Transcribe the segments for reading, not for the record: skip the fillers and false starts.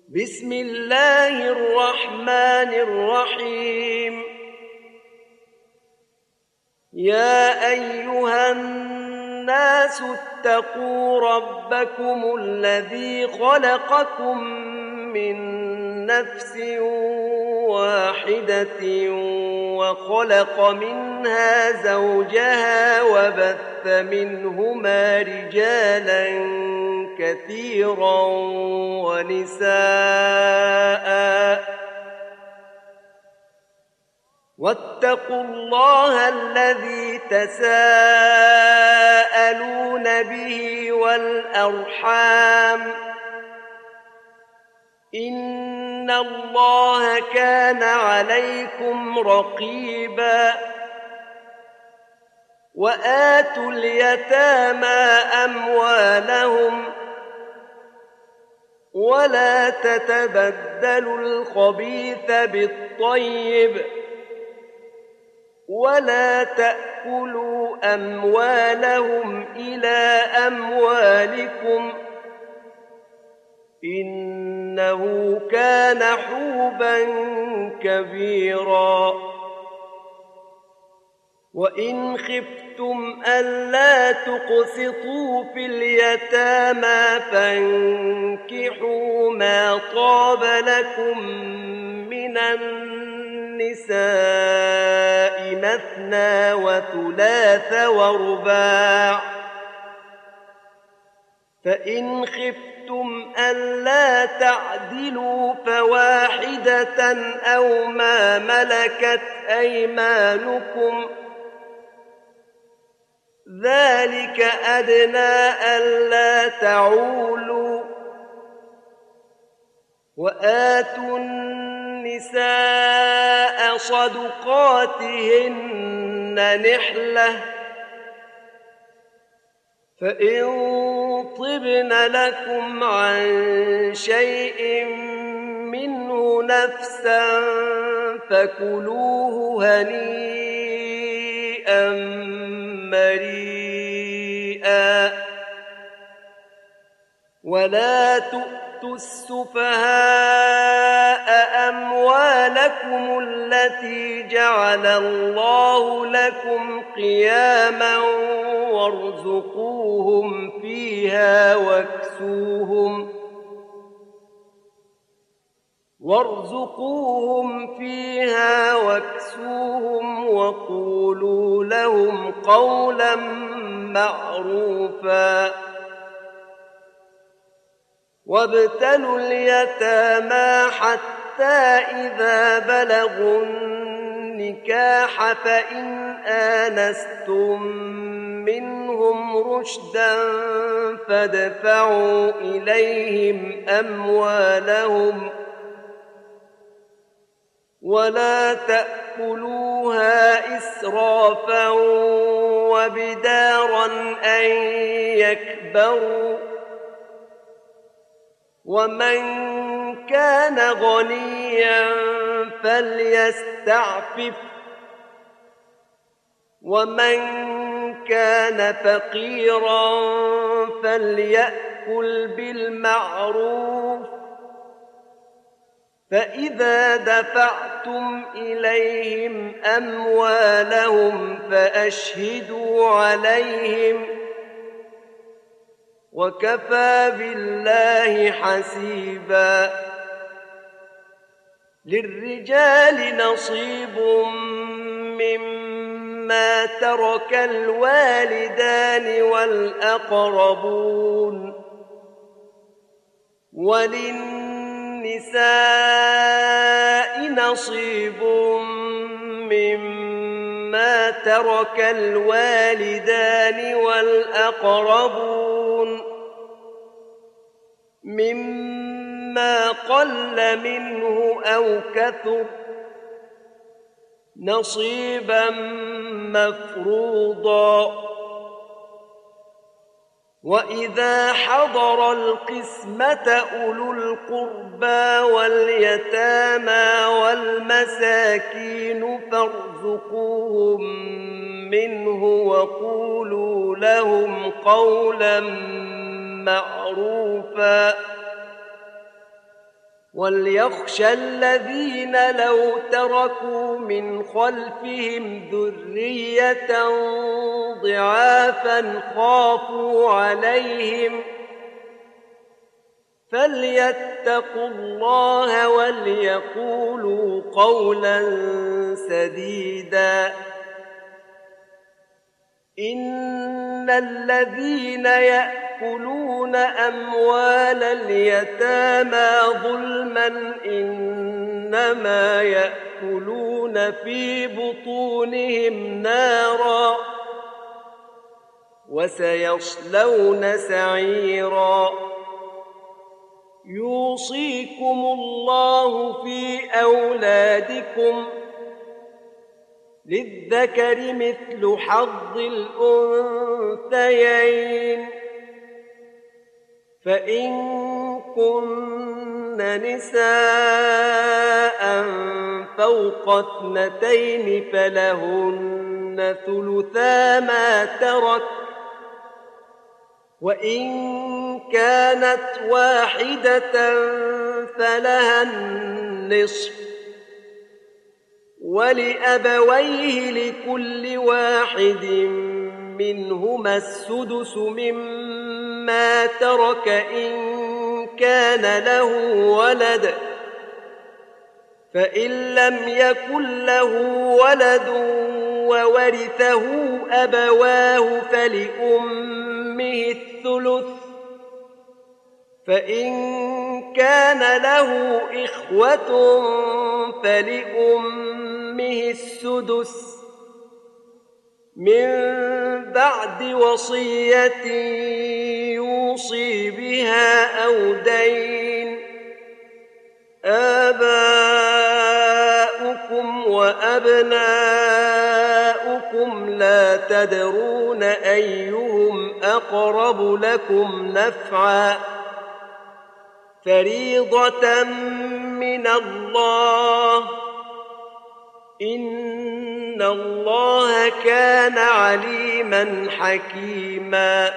بسم الله الرحمن الرحيم. يا أيها الناس اتقوا ربكم الذي خلقكم من نفس واحدة وخلق منها زوجها وبث منهما رجالا كثيرا ونساء، واتقوا الله الذي تساءلون به والأرحام، إن الله كان عليكم رقيبا. وآتوا اليتامى أموالهم ولا تتبدلوا الخبيث بالطيب ولا تأكلوا أموالهم إلى أموالكم إنه كان حوبا كبيرا. وإن خفتم ألا تقسطوا في اليتامى فانكحوا ما طاب لكم من النساء مثنى وثلاث ورباع، فإن خفتم ألا تعدلوا فواحدة أو ما ملكت أيمانكم ذلك أدنى ألا تعولوا. وآتوا النساء صدقاتهن نحلة، فإن طبن لكم عن شيء منه نفسا فكلوه هنيئا مريئا. ولا تؤتوا السفهاء أموالكم التي جعل الله لكم قياما وارزقوهم فيها واكسوهم وقولوا لهم قولا معروفا. وابتلوا اليتامى حتى إذا بلغوا النكاح فإن آنستم منهم رشدا فادفعوا إليهم أموالهم ولا تأكلوها إسرافا وبدارا أن يكبروا. ومن كان غنيا فليستعفف، ومن كان فقيرا فليأكل بالمعروف. فإذا دفعتم إليهم أموالهم فأشهدوا عليهم، وكفى بالله حسيبا. للرجال نصيب مما ترك الوالدان والأقربون، وللنساء نصيب مما ترك الوالدان والأقربون مما قل منه أو كثر نصيبا مفروضا. وإذا حضر القسمة أولو القربى واليتامى والمساكين فارزقوهم منه وقولوا لهم قولا معروفا. وليخشى الذين لو تركوا من خلفهم ذرية ضعافا خافوا عليهم فليتقوا الله وليقولوا قولا سديدا. إن الذين يأكلون أموال اليتامى ظلما إنما يأكلون في بطونهم نارا وسيصلون سعيرا. يوصيكم الله في أولادكم للذكر مثل حظ الأنثيين فإن كن نساء فوق 2 فلهن ثلثا ما ترك وإن كانت واحدة فلها النصف ولأبويه لكل واحد منهما السدس مما ترك إن كان له ولد فإن لم يكن له ولد وورثه أبواه فلأمه الثلث فإن كان له إخوة فلأمه السدس من بعد وصية يوصي بها أو دين. آباؤكم وأبناؤكم لا تدرون أيهم أقرب لكم نفعا فريضة من الله إن الله كان عليما حكيما.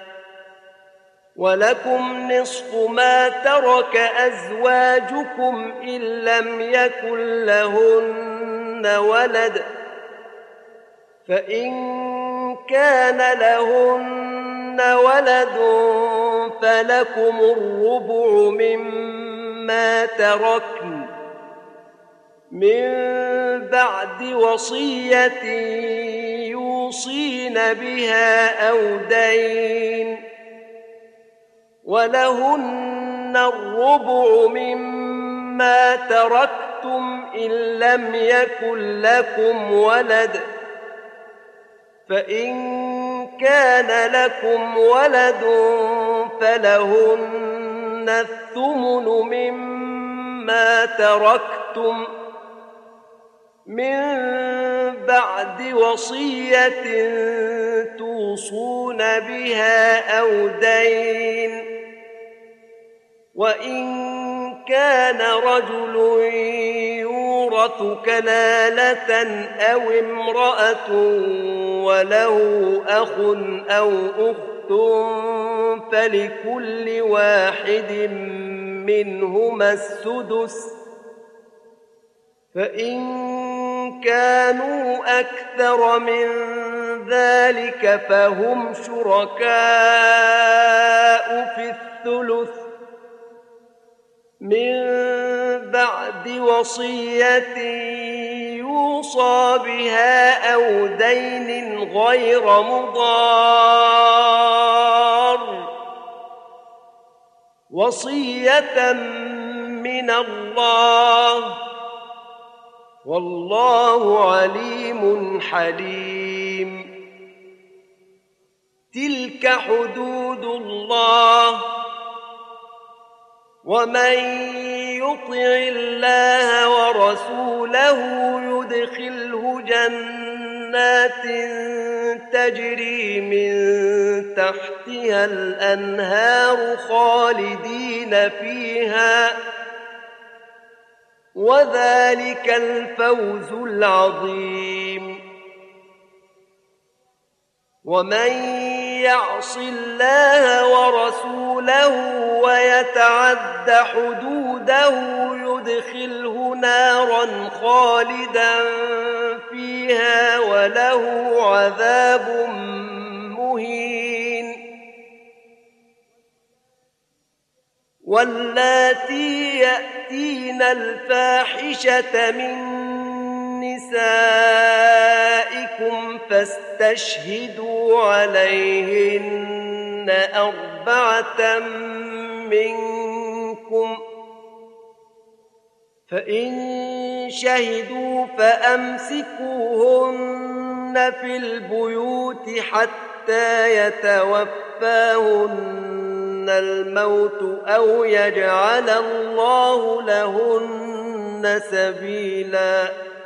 ولكم نصف ما ترك أزواجكم إن لم يكن لهن ولد فإن كان لهن ولد فلكم الربع مما تركن من بعد وصية يوصين بها أو دين ولهن الربع مما تركتم إن لم يكن لكم ولد فإن كان لكم ولد فلهن الثمن مما تركتم من بعد وصية توصون بها أو دين. وإن كان رجل يورث كلالة أو امرأة وله أخ أو أخت فلكل واحد منهما السدس فإن كانوا أكثر من ذلك فهم شركاء في الثلث من بعد وصية يوصى بها أو دين غير مضار وصية من الله والله عليم حليم. تلك حدود الله ومن يطع الله ورسوله يدخله جنات تجري من تحتها الأنهار خالدين فيها وذلك الفوز العظيم. ومن يعص الله ورسوله ويتعد حدوده يدخله نارا خالدا فيها وله عذاب مهين. واللاتي يأتين الفاحشة من نسائكم فاستشهدوا عليهن 4 منكم، فإن شهدوا فأمسكوهن في البيوت حتى يتوفاهن الموت أو يجعل الله لهن سبيلا.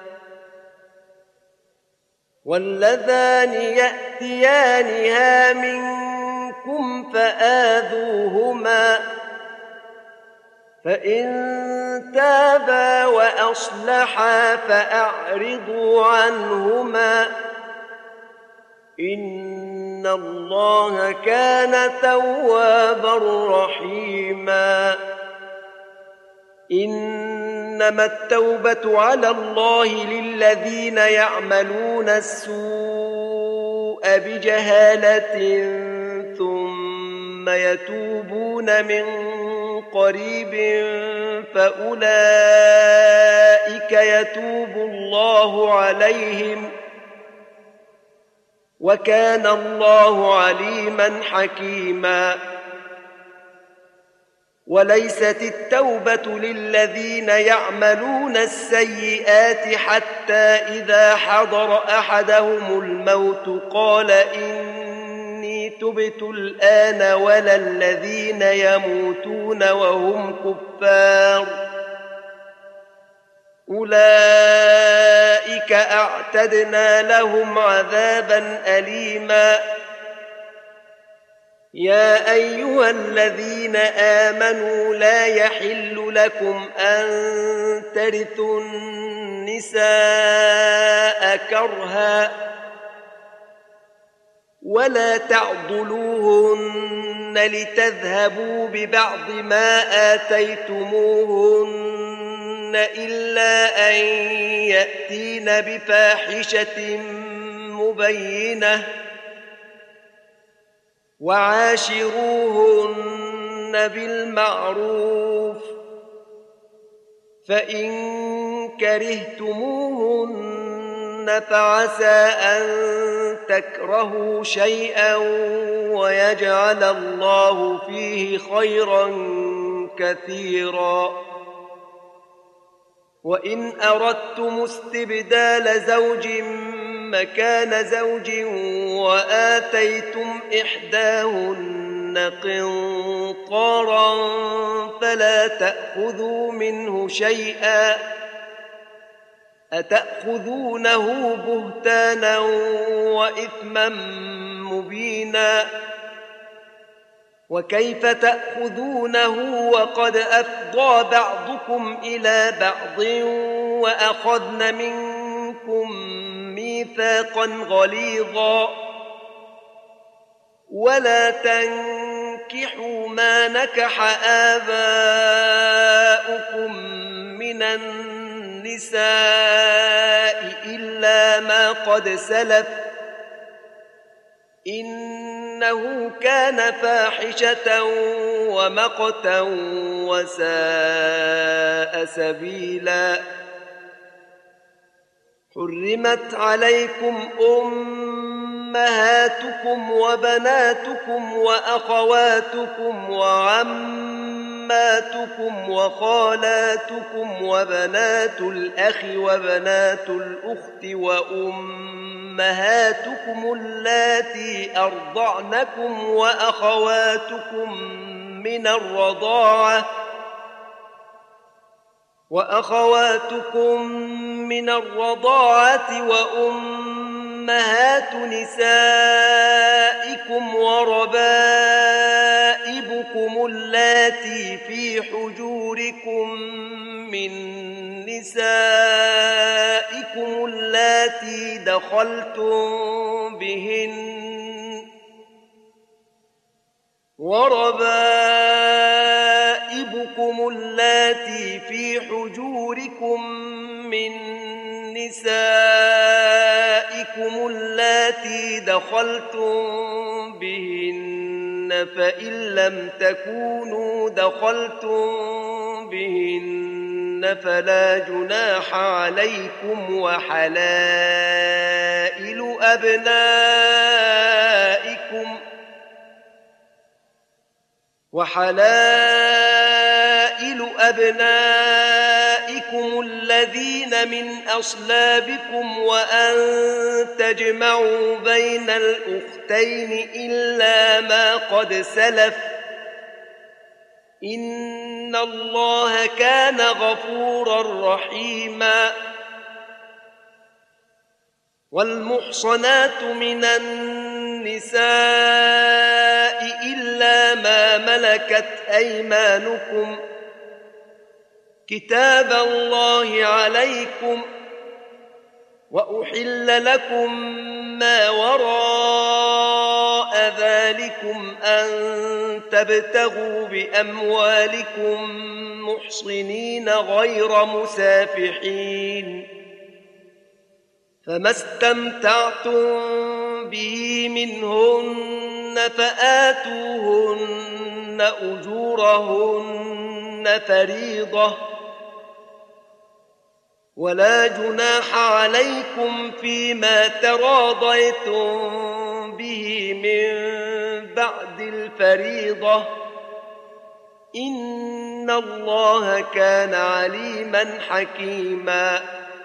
واللذان يأتيانها منكم فآذوهما، فإن تابا وأصلحا فأعرضوا عنهما، إن الله كان توابا رحيما. إنما التوبة على الله للذين يعملون السوء بجهالة ثم يتوبون من قريب فأولئك يتوب الله عليهم، وكان الله عليما حكيما. وليست التوبة للذين يعملون السيئات حتى إذا حضر أحدهم الموت قال إني تبت الآن، ولا الذين يموتون وهم كفار، أولئك أعتدنا لهم عذابا أليما. يا أيها الذين آمنوا لا يحل لكم أن ترثوا النساء كرها ولا تعضلوهن لتذهبوا ببعض ما آتيتموهن إلا أن يأتين بفاحشة مبينة، وعاشروهن بالمعروف، فإن كرهتموهن فعسى أن تكرهوا شيئا ويجعل الله فيه خيرا كثيرا. وإن أردتم استبدال زوج مكان زوج وآتيتم إحداهن قنطارا فلا تأخذوا منه شيئا، أتأخذونه بهتانا وإثما مبينا، وكيف تأخذونه وقد أفضى بعضكم إلى بعض وأخذن منكم ميثاقا غليظا. ولا تنكحوا ما نكح آباؤكم من النساء إلا ما قد سلف، إنه كان فاحشة ومقتا وساء سبيلا. حرمت عليكم أمهاتكم وبناتكم وأخواتكم وعماتكم وخالاتكم وبنات الأخ وبنات الأخت وأمهاتكم اللاتي أرضعنكم وأخواتكم من الرضاعة وأمهات نسائكم وربائبكم اللاتي في حجوركم من نسائكم اللاتي دخلتم بهن، وربائبكم اللاتي في حجوركم من نسائكم اللاتي دخلتم بهن فإن لم تكونوا دخلتم بهن فلا جناح عليكم وحلائل أبنائكم الذين من أصلابكم وأن تجمعوا بين الأختين إلا ما قد سلف إن الله كان غفورا رحيما. والمحصنات من النساء إلا ما ملكت أيمانكم كتاب الله عليكم وأحل لكم ما وراء ذلكم أن تبتغوا بأموالكم محصنين غير مسافحين فما استمتعتم به منهن فآتوهن أجورهن فريضة ولا جناح عليكم فيما تراضيتم به من بعد الفريضة إن الله كان عليما حكيما.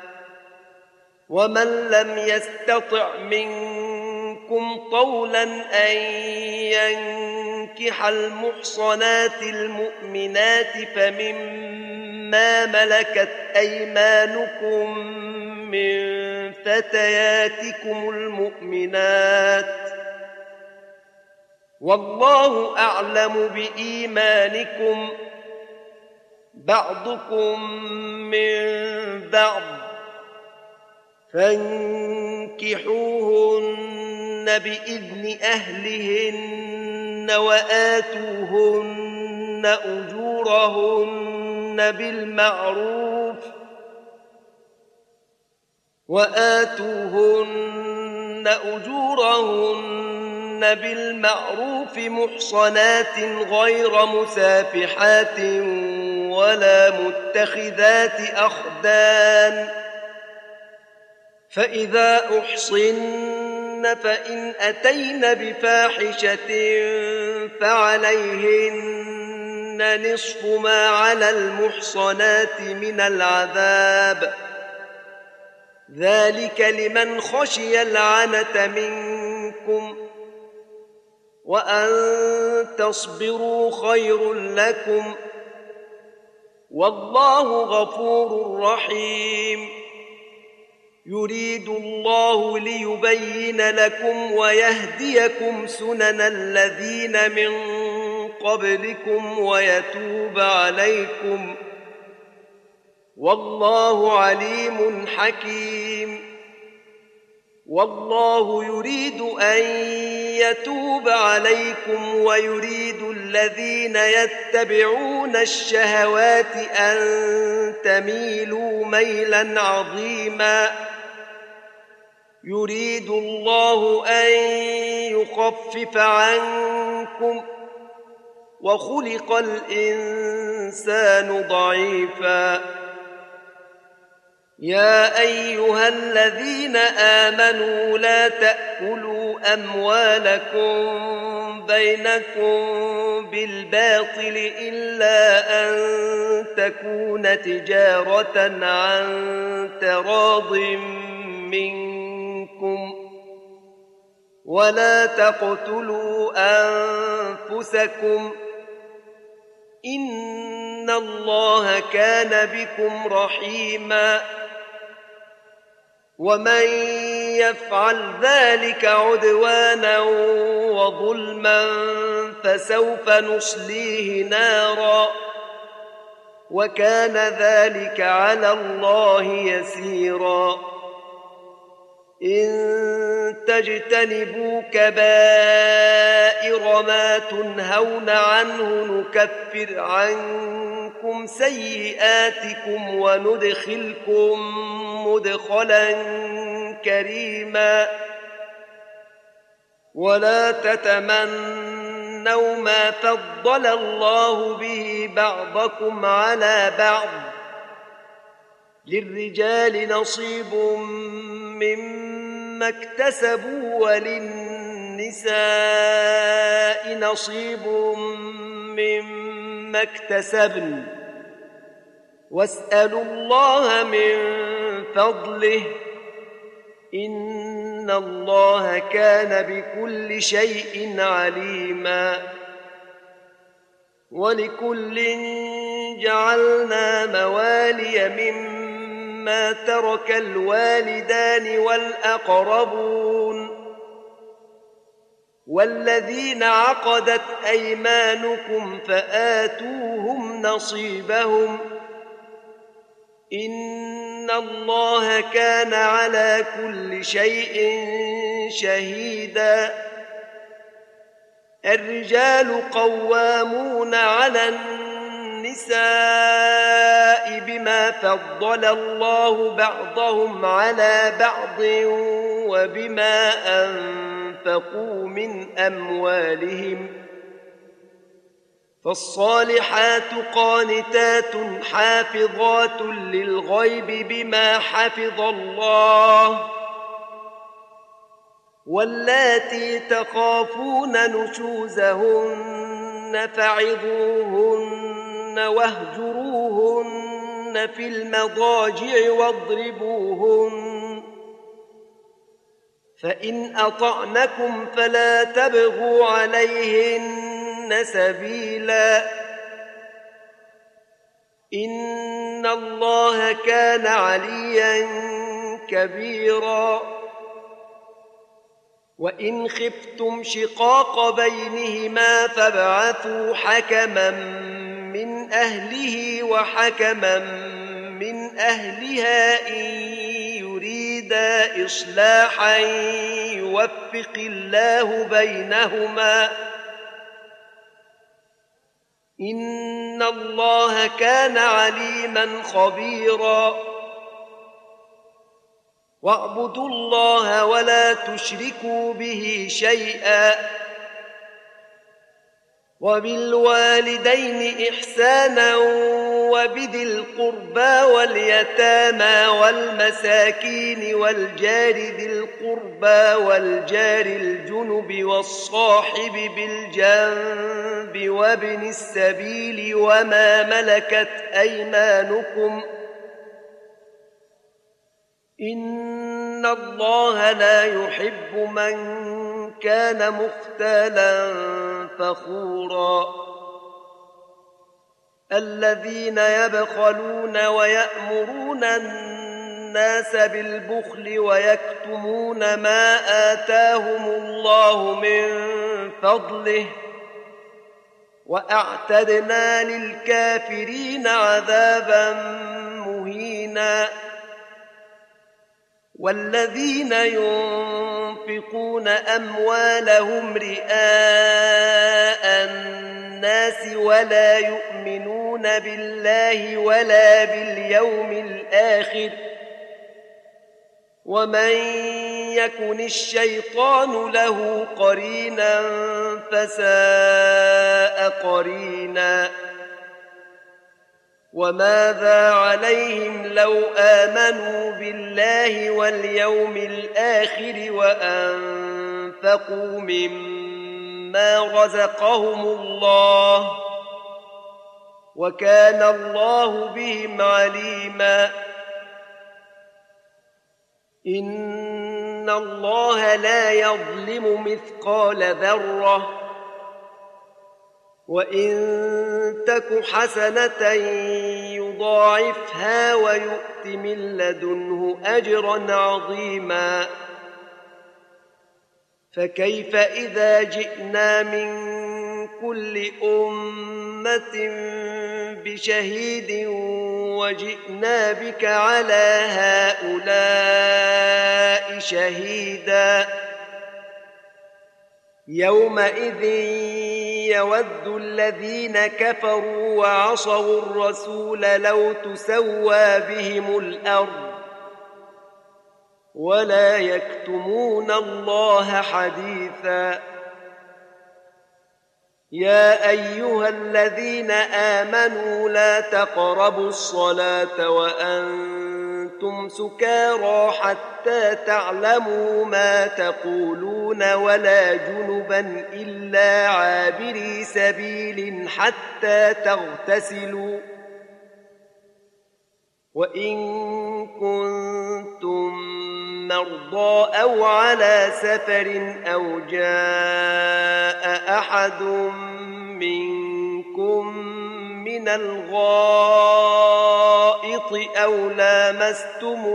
ومن لم يستطع منكم طولا أن ينكح المحصنات المؤمنات فمما ملكت أيمانكم من فتياتكم المؤمنات والله أعلم بإيمانكم بعضكم من بعض فانكحوهن بإذن أهلهن وآتوهن أجورهن بالمعروف محصنات غير مسافحات ولا متخذات أخدان فإذا أحصن فإن أتين بفاحشة فعليهن نصف ما على المحصنات من العذاب ذلك لمن خشي العنة منكم وأن تصبروا خير لكم والله غفور رحيم. يريد الله ليبين لكم ويهديكم سنن الذين من قبلكم ويتوب عليكم والله عليم حكيم. والله يريد أن يتوب عليكم ويريد الذين يتبعون الشهوات أن تميلوا ميلا عظيما. يريد الله أن يخفف عنكم وخلق الإنسان ضعيفا. يا أيها الذين آمنوا لا تأكلوا أموالكم بينكم بالباطل إلا أن تكون تجارة عن تراض منكم ولا تقتلوا أنفسكم إن الله كان بكم رحيما. ومن يفعل ذلك عدوانا وظلما فسوف نصليه نارا وكان ذلك على الله يسيرا. إن تجتنبوا كبائر ما تنهون عنه نكفر عنكم سيئاتكم وندخلكم مدخلا كريما ولا تتمنوا ما فضل الله به بعضكم على بعض للرجال نصيب مما اكتسبوا وللنساء نصيب مما اكتسبن واسألوا الله من فضله إن الله كان بكل شيء عليما ولكل جعلنا موالي مما ترك الوالدان والأقربون والذين عقدت أيمانكم فآتوهم نصيبهم إن الله كان على كل شيء شهيدا الرجال قوامون على النساء بما فضل الله بعضهم على بعض وبما أنفقوا من أموالهم فالصالحات قانتات حافظات للغيب بما حفظ الله واللاتي تخافون نشوزهن فعظوهن واهجروهن في المضاجع واضربوهن فإن أطعنكم فلا تبغوا عليهن سبيلا إن الله كان عليا كبيرا وإن خفتم شقاق بينهما فابعثوا حكما من أهله وحكما من أهلها إن يريدا إصلاحا يوفق الله بينهما إن الله كان عليما خبيرا واعبدوا الله ولا تشركوا به شيئا وبالوالدين إحسانا وبذي القربى واليتامى والمساكين والجار ذي القربى والجار الجنب والصاحب بالجنب وابن السبيل وما ملكت أيمانكم إن الله لا يحب من كان مختالا فخورا الذين يبخلون ويأمرون الناس بالبخل ويكتمون ما آتاهم الله من فضله وأعتدنا للكافرين عذابا مهينا والذين ينفقون أموالهم رئاء الناس ولا يؤمنون بالله ولا باليوم الآخر ومن يكن الشيطان له قرينا فساء قرينا وماذا عليهم لو آمنوا بالله واليوم الآخر وأنفقوا مما رزقهم الله وكان الله بهم عليما إن الله لا يظلم مثقال ذرة وإن تك حسنة يضاعفها ويؤت من لدنه أجرا عظيما فكيف إذا جئنا من كل أمة بشهيد وجئنا بك على هؤلاء شهيدا يومئذ يود الذين كفروا وعصوا الرسول لو تسوى بهم الأرض ولا يكتمون الله حديثا يا أيها الذين آمنوا لا تقربوا الصلاة وأنتم سكارى حتى تعلموا ما تقولون ولا جنبا إلا عابري سبيل حتى تغتسلوا وإن كنتم مرضى أو على سفر أو جاء أحد منكم من الغائط أو لامستم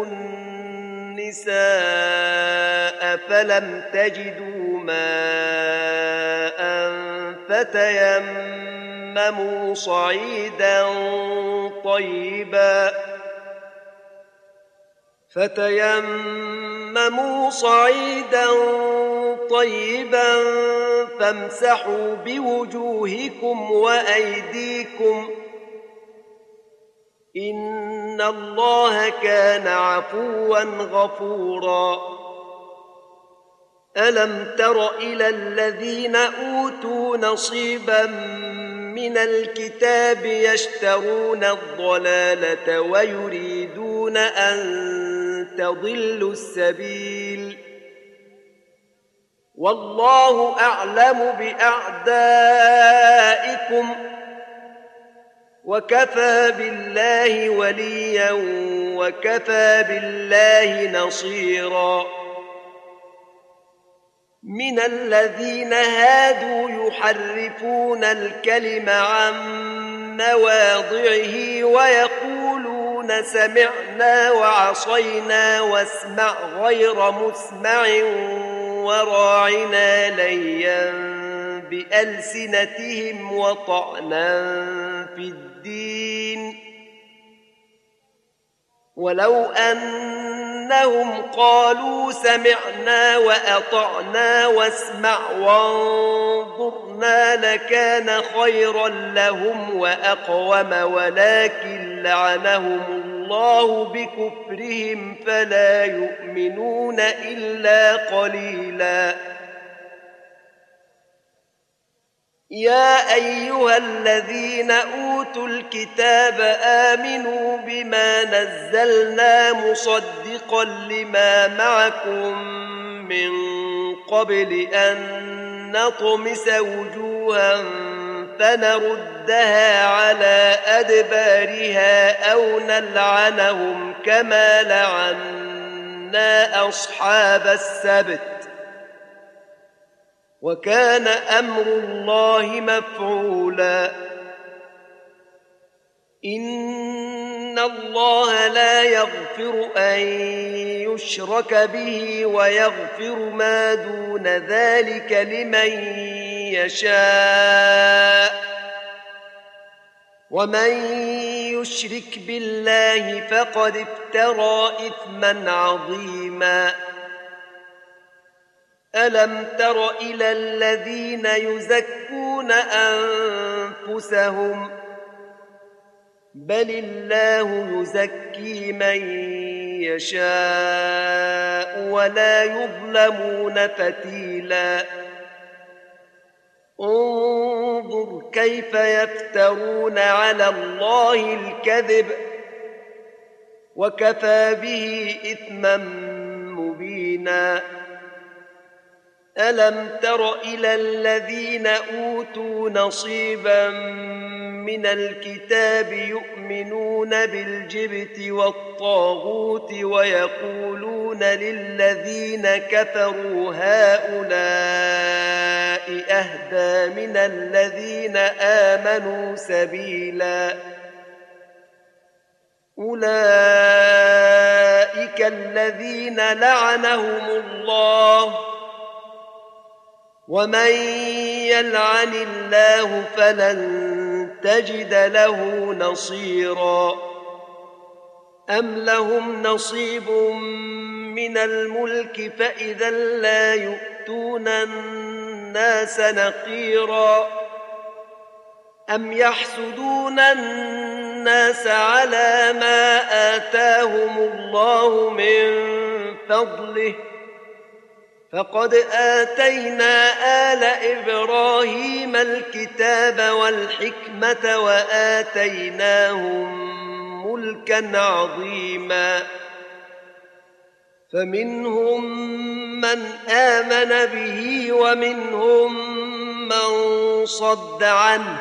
النساء فلم تجدوا ماء فتيمموا صعيدا طيبا فامسحوا بوجوهكم وأيديكم إن الله كان عفوا غفورا ألم تر إلى الذين أوتوا نصيبا من الكتاب يشترون الضلالة ويريدون أن تضلوا السبيل والله أعلم بأعدائكم وكفى بالله وليا وكفى بالله نصيرا من الذين هادوا يحرفون الكلم عن مواضعه ويقولون سمعنا وعصينا واسمع غير مسمع وراعنا ليا بألسنتهم وطعنا في الدين ولو أنهم قالوا سمعنا وأطعنا واسمع وانظرنا لكان خيرا لهم وأقوم ولكن لعنهم الله بكفرهم فلا يؤمنون إلا قليلا يا أيها الذين أوتوا الكتاب آمنوا بما نزلنا مصدقا لما معكم من قبل أن نطمس وجوها فنردها على أدبارها أو نلعنهم كما لعنا أصحاب السبت وكان أمر الله مفعولا إن الله لا يغفر أن يشرك به ويغفر ما دون ذلك لمن يشاء ومن يشرك بالله فقد افترى إثما عظيما ألم تر إلى الذين يزكون أنفسهم بل الله يزكي من يشاء ولا يظلمون فتيلا انظر كيف يفترون على الله الكذب وكفى به إثما مبينا ألم تر إلى الذين أوتوا نصيبا من الكتاب يؤمنون بالجبت والطاغوت ويقولون للذين كفروا هؤلاء أهدى من الذين آمنوا سبيلا أولئك الذين لعنهم الله ومن يلعن الله فلن تجد له نصيرا أم لهم نصيب من الملك فإذا لا يؤتون الناس نقيرا أم يحسدون الناس على ما آتاهم الله من فضله فقد آتينا آل إبراهيم الكتاب والحكمة وآتيناهم ملكا عظيما فمنهم من آمن به ومنهم من صد عنه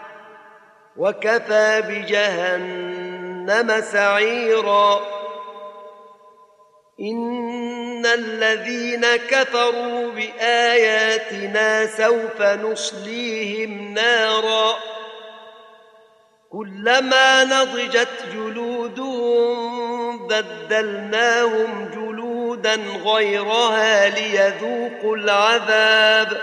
وكفى بجهنم سعيرا إن الذين كفروا بآياتنا سوف نصليهم نارا كلما نضجت جلودهم بدلناهم جلودا غيرها ليذوقوا العذاب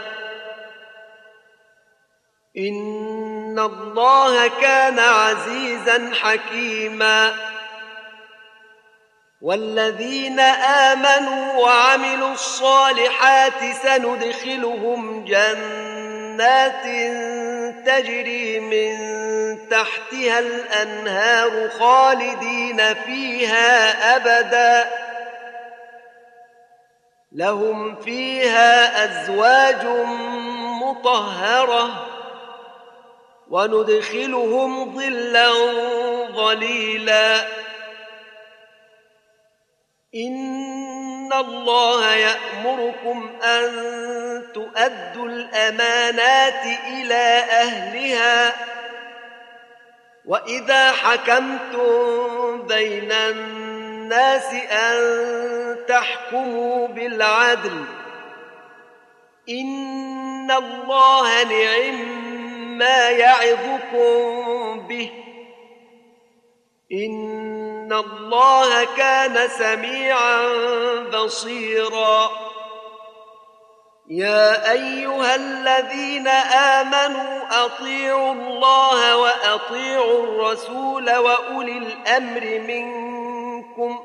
إن الله كان عزيزا حكيما والذين آمنوا وعملوا الصالحات سندخلهم جنات تجري من تحتها الأنهار خالدين فيها أبدا لهم فيها أزواج مطهرة وندخلهم ظلا ظليلا إن الله يأمركم أن تؤدوا الأمانات إلى أهلها وإذا حكمتم بين الناس أن تحكموا بالعدل إن الله نعم ما يعظكم به إن الله كان سميعا بصيرا يا أيها الذين آمنوا أطيعوا الله وأطيعوا الرسول وأولي الأمر منكم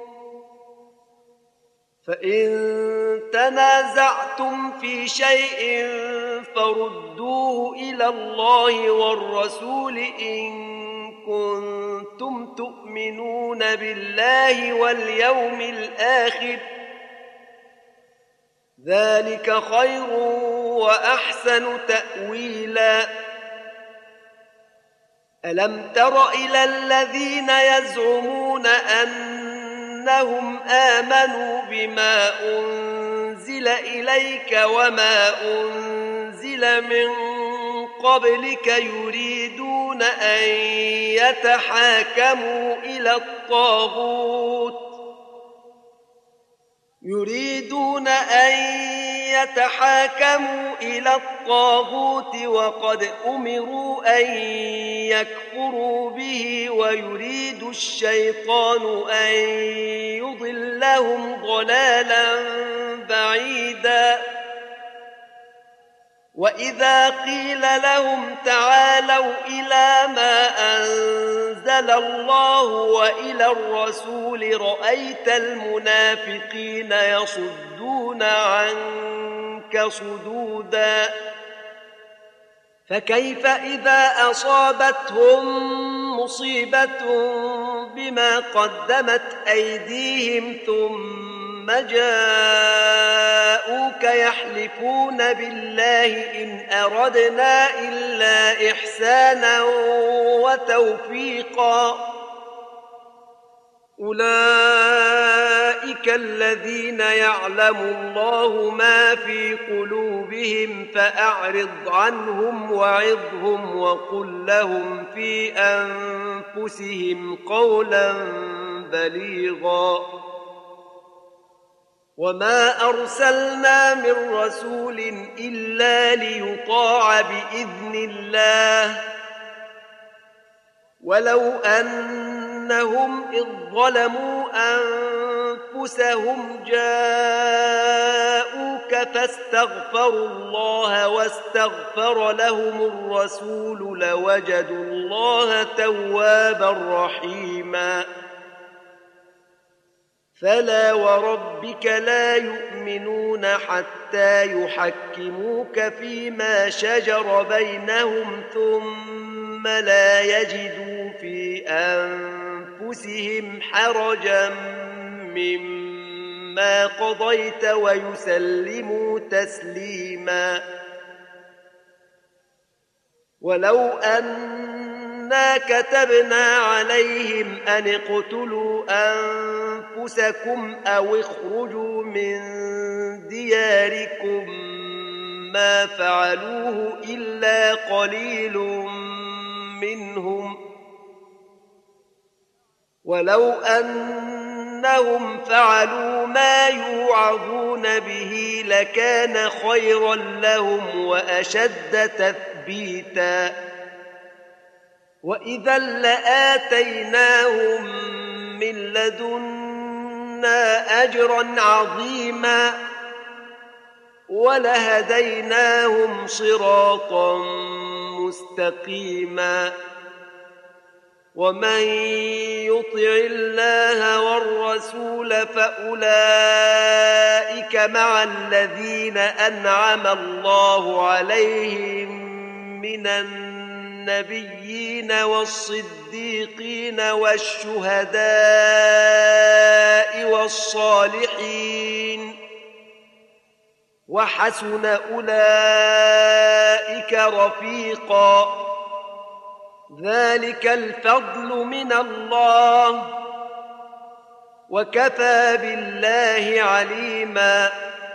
فإن تنازعتم في شيء فردوه إلى الله والرسول إن كنتم تؤمنون بالله واليوم الآخر ذلك خير وأحسن تأويلا ألم تر إلى الذين يزعمون أنهم آمنوا بما أنزل إليك وما أنزل من قبلك يريدون أن يتحاكموا إلى الطاغوت وقد أمروا أن يكفروا به ويريد الشيطان أن يضلهم ضلالا بعيدا وإذا قيل لهم تعالوا إلى ما أنزل الله وإلى الرسول رأيت المنافقين يصدون عنك صدودا فكيف إذا أصابتهم مصيبة بما قدمت أيديهم ثم جاءوك يحلفون بالله إن أردنا إلا إحسانا وتوفيقا أولئك الذين يعلم الله ما في قلوبهم فأعرض عنهم وعظهم وقل لهم في أنفسهم قولا بليغا وما أرسلنا من رسول إلا ليطاع بإذن الله ولو أنهم إذ ظلموا أنفسهم جاءوك فاستغفروا الله واستغفر لهم الرسول لوجدوا الله توابا رحيما فلا وربك لا يؤمنون حتى يحكموك فيما شجر بينهم ثم لا يجدوا في أنفسهم حرجا مما قضيت ويسلموا تسليما ولو أنا كتبنا عليهم أن اقتلوا أنفسكم أو اخرجوا من دياركم ما فعلوه إلا قليل منهم ولو أنهم فعلوا ما يوعظون به لكان خيرا لهم وأشد تثبيتا وإذا لآتيناهم من لدنا أجرا عظيما ولهديناهم صراطا مستقيما ومن يطع الله والرسول فأولئك مع الذين أنعم الله عليهم من النبيين والصديقين والشهداء والصالحين وحسن أولئك رفيقا ذلك الفضل من الله وكفى بالله عليما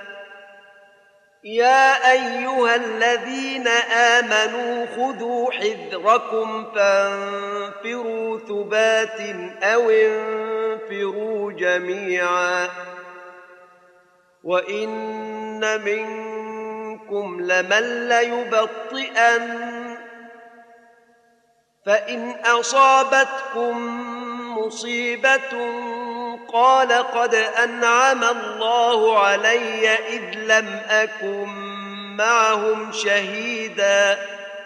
يا أيها الذين آمنوا خذوا حذركم فانفروا ثبات أو انفروا جميعا وإن منكم لمن ليبطئن فإن أصابتكم مصيبة قال قد أنعم الله علي إذ لم أكن معهم شهيدا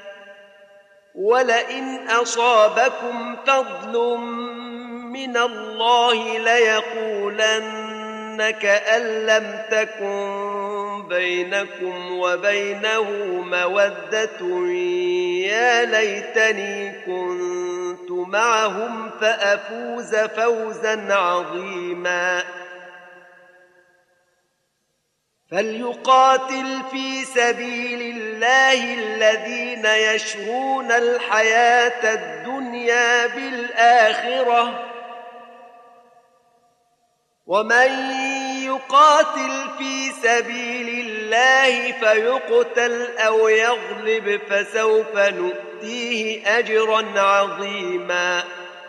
ولئن أصابكم فضل من الله ليقولن كأن لم تكن بينكم وبينه مودة يا ليتني كنت معهم فأفوز فوزا عظيما فليقاتل في سبيل الله الذين يشرون الحياة الدنيا بالآخرة ومن يقاتل في سبيل الله فيقتل أو يغلب فسوف نؤتيه أجرا عظيما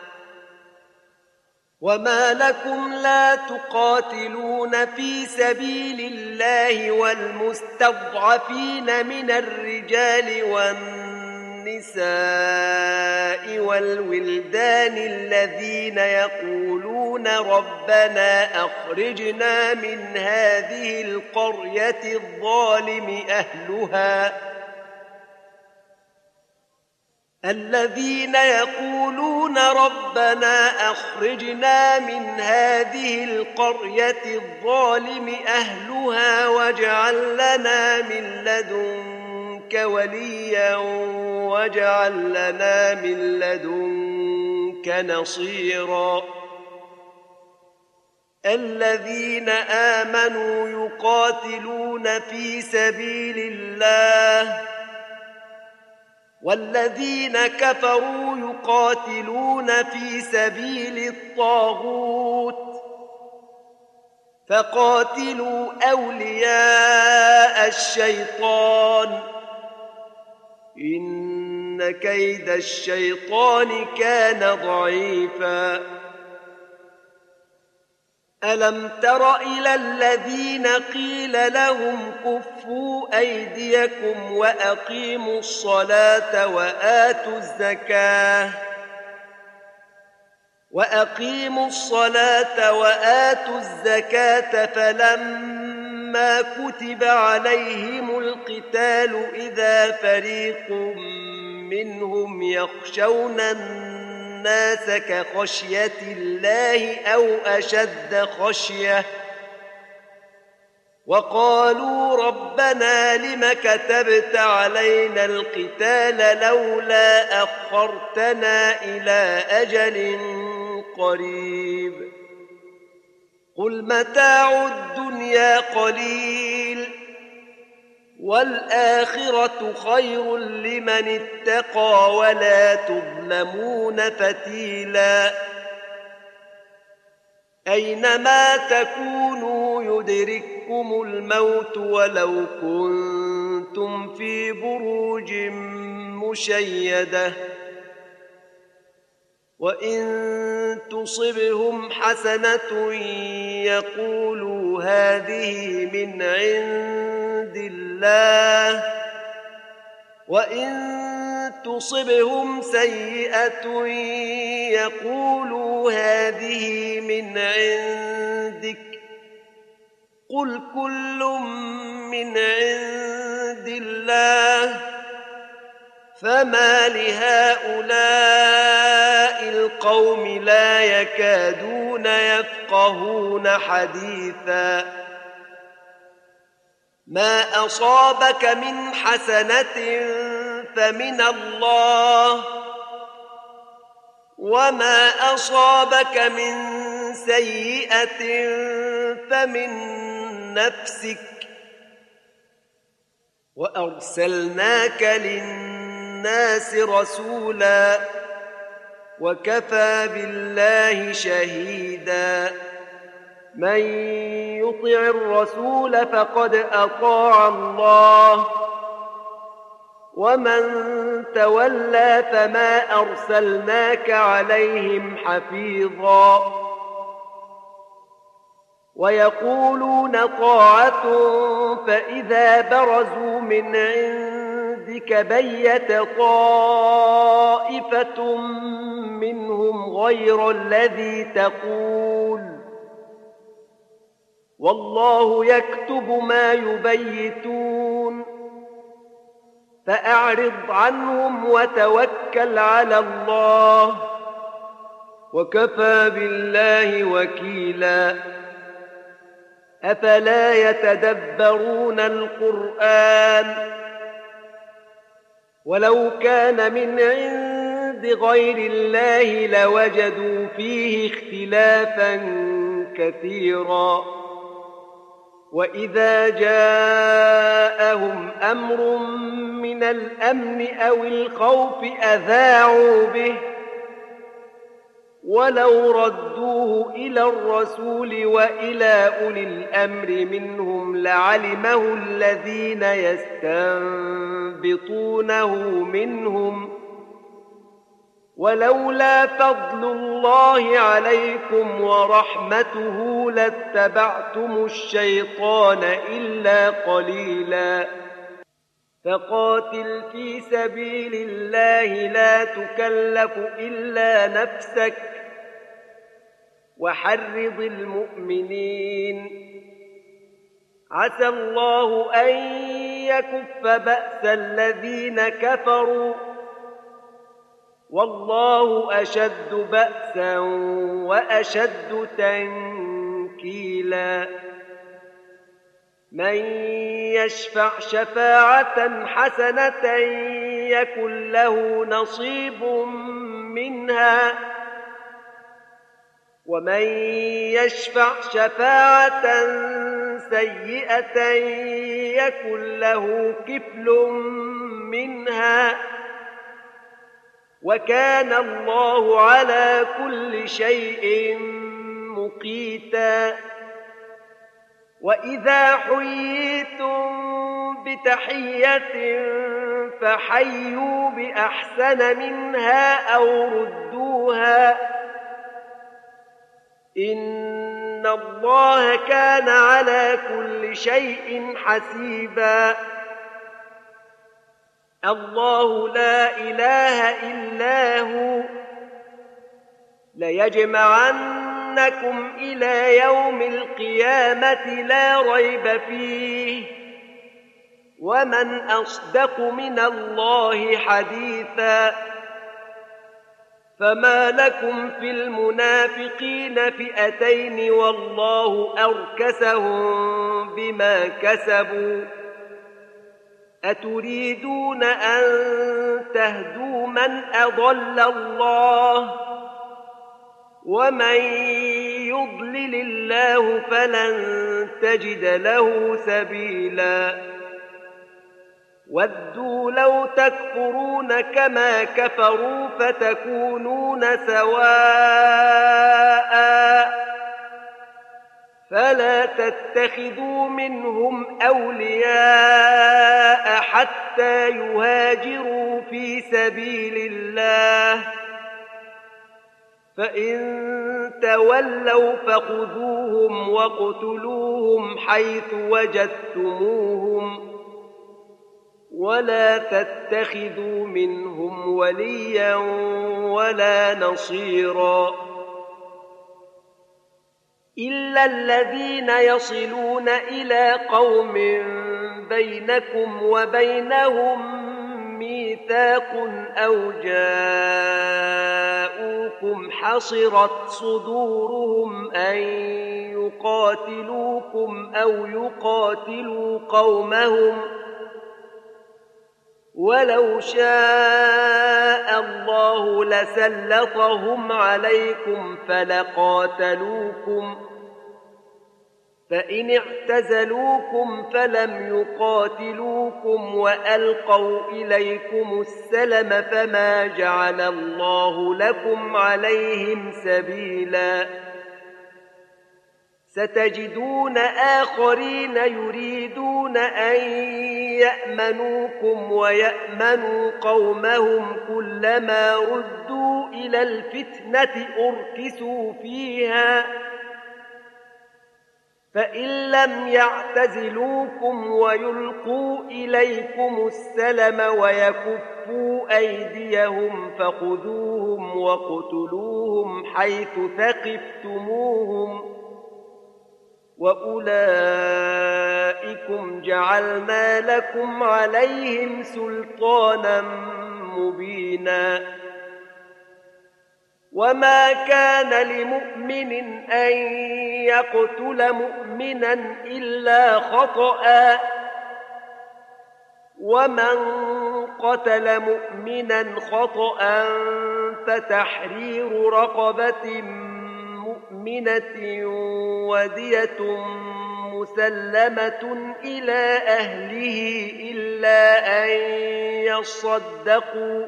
وما لكم لا تقاتلون في سبيل الله والمستضعفين من الرجال والنساء والولدان الذين يقولون ربنا أخرجنا من هذه القرية الظالم أهلها الذين يقولون ربنا أخرجنا من هذه القرية الظالم أهلها واجعل لنا من لدنك وليا واجعل لنا من لدنك نصيرا الذين آمنوا يقاتلون في سبيل الله والذين كفروا يقاتلون في سبيل الطاغوت فقاتلوا أولياء الشيطان إن كيد الشيطان كان ضعيفا ألم تر إلى الذين قيل لهم كفوا أيديكم وأقيموا الصلاة وآتوا الزكاة وأقيموا الصلاة وآتوا الزكاة فلما كتب عليهم القتال إذا فريق منهم يخشون الناس كخشية الله أو أشد خشية وقالوا ربنا لم كتبت علينا القتال لولا أخرتنا إلى أجل قريب قل متاع الدنيا قليل والآخرة خير لمن اتقى ولا تظلمون فتيلا أينما تكونوا يدرككم الموت ولو كنتم في بروج مشيدة وإن تصبهم حسنة يقولوا هذه من عند الله وإن تصبهم سيئة يقولوا هذه من عندك قل كل من عند الله فما لهؤلاء القوم لا يكادون يفقهون حديثا ما أصابك من حسنة فمن الله وما أصابك من سيئة فمن نفسك وأرسلناك للناس رسولا وكفى بالله شهيدا من يطع الرسول فقد أطاع الله ومن تولى فما أرسلناك عليهم حفيظا ويقولون طاعة فإذا برزوا من عندك بيت طائفة منهم غير الذي تقول والله يكتب ما يبيتون فأعرض عنهم وتوكل على الله وكفى بالله وكيلا أفلا يتدبرون القرآن ولو كان من عند غير الله لوجدوا فيه اختلافا كثيرا وإذا جاءهم أمر من الأمن أو الخوف أذاعوا به ولو ردوه إلى الرسول وإلى أولي الأمر منهم لعلمه الذين يستنبطونه منهم ولولا فضل الله عليكم ورحمته لاتبعتم الشيطان إلا قليلا فقاتل في سبيل الله لا تكلف إلا نفسك وحرض المؤمنين عسى الله أن يكف بأس الذين كفروا والله أشد بأسا وأشد تنكيلا من يشفع شفاعة حسنة يكن له نصيب منها ومن يشفع شفاعة سيئة يكن له كفل منها وكان الله على كل شيء مقيتا وإذا حييتم بتحية فحيوا بأحسن منها أو ردوها إن الله كان على كل شيء حسيبا الله لا إله إلا هو ليجمعنكم إلى يوم القيامة لا ريب فيه ومن أصدق من الله حديثا فما لكم في المنافقين فئتين والله أركسهم بما كسبوا أتريدون أن تهدوا من أضل الله ومن يضلل الله فلن تجد له سبيلا ودوا لو تكفرون كما كفروا فتكونون سواء فلا تتخذوا منهم أولياء حتى يهاجروا في سبيل الله فإن تولوا فخذوهم واقتلوهم حيث وجدتموهم ولا تتخذوا منهم وليا ولا نصيرا إلا الذين يصلون إلى قوم بينكم وبينهم ميثاق أو جاءوكم حصرت صدورهم أن يقاتلوكم أو يقاتلوا قومهم ولو شاء الله لسلطهم عليكم فلقاتلوكم فإن اعتزلوكم فلم يقاتلوكم وألقوا إليكم السلم فما جعل الله لكم عليهم سبيلا ستجدون آخرين يريدون أن يأمنوكم ويأمنوا قومهم كلما ردوا إلى الفتنة أركسوا فيها فإن لم يعتزلوكم ويلقوا إليكم السلم ويكفوا أيديهم فخذوهم واقتلوهم حيث ثقفتموهم وأولئكم جعلنا لكم عليهم سلطانا مبينا وما كان لمؤمن أن يقتل مؤمنا إلا خطأ ومن قتل مؤمنا خطأ فتحرير رقبة مؤمنة ودية مسلمة إلى أهله إلا أن يصدقوا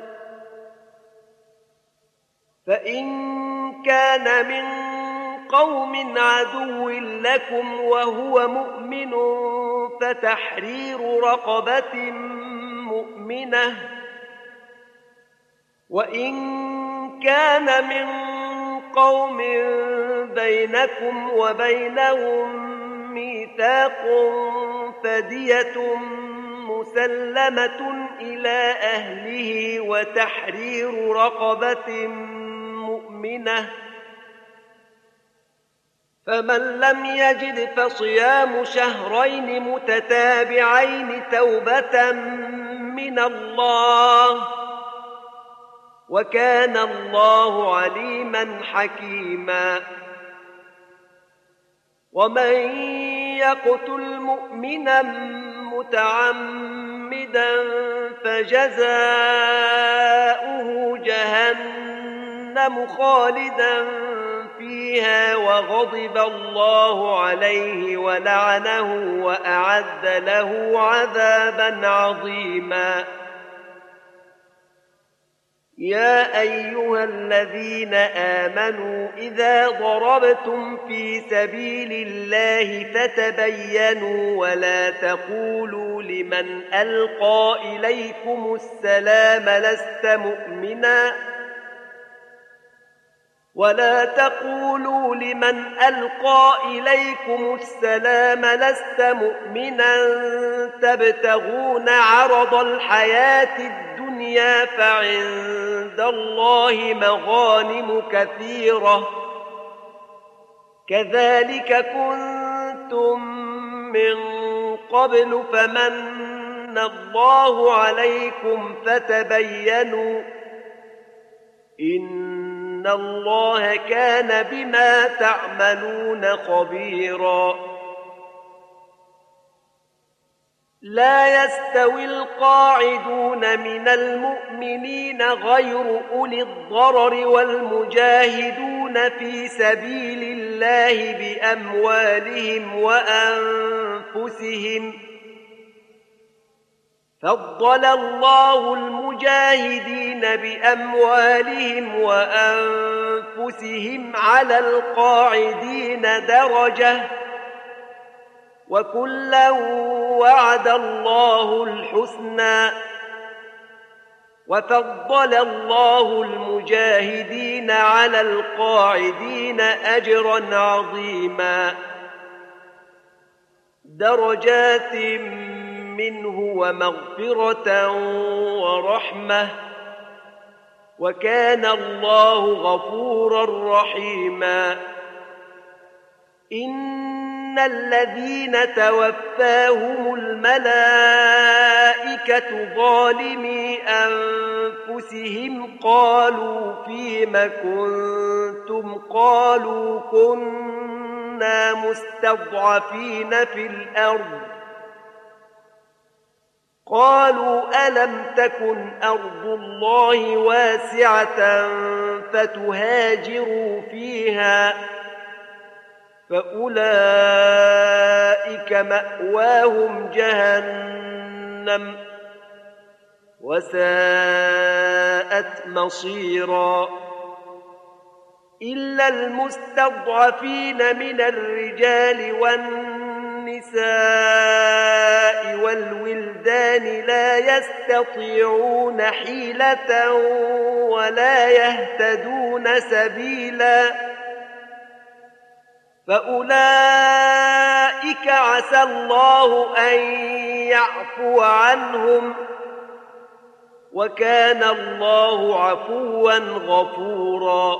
فإن كان من قوم عدو لكم وهو مؤمن فتحرير رقبة مؤمنة وإن كان من قوم بينكم وبينهم ميثاق فدية مسلمة إلى أهله وتحرير رقبة مؤمنة فمن لم يجد فصيام شهرين متتابعين توبة من الله وكان الله عليما حكيما ومن يقتل مؤمنا متعمدا فجزاؤه جهنم خالدا فيها وغضب الله عليه ولعنه وأعد له عذابا عظيما يا أيها الذين آمنوا إذا ضربتم في سبيل الله فتبينوا ولا تقولوا لمن ألقى إليكم السلام لست مؤمنا ولا تقولوا لمن ألقى إليكم السلام لست مؤمنا تبتغون عرض الحياة الدنيا فعند الله مغانم كثيرة كذلك كنتم من قبل فمن الله عليكم فتبينوا إن الله كان بما تعملون خبيرا لا يستوي القاعدون من المؤمنين غير أولي الضرر والمجاهدون في سبيل الله بأموالهم وأنفسهم فضل الله المجاهدين بأموالهم وأنفسهم على القاعدين درجة وكلا وعد الله الحسنى وفضل الله المجاهدين على القاعدين أجرا عظيما درجات منه ومغفرة ورحمة وكان الله غفورا رحيما إن الذين توفاهم الملائكة ظالمي أنفسهم قالوا فيم كنتم قالوا كنا مستضعفين في الأرض قالوا ألم تكن أرض الله واسعة فتهاجروا فيها فأولئك مأواهم جهنم وساءت مصيرا إلا المستضعفين من الرجال والنساء والولدان لا يستطيعون حيلة ولا يهتدون سبيلا فأولئك عسى الله أن يعفو عنهم وكان الله عفوا غفورا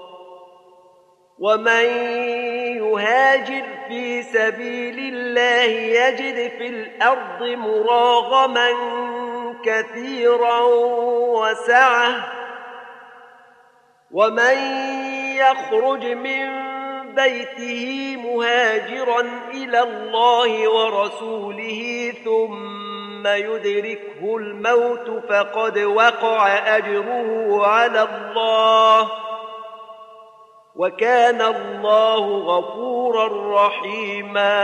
ومن يهاجر في سبيل الله يجد في الأرض مراغما كثيرا وسعة ومن يخرج من بيته مهاجرا إلى الله ورسوله ثم يدركه الموت فقد وقع أجره على الله وكان الله غفورا رحيما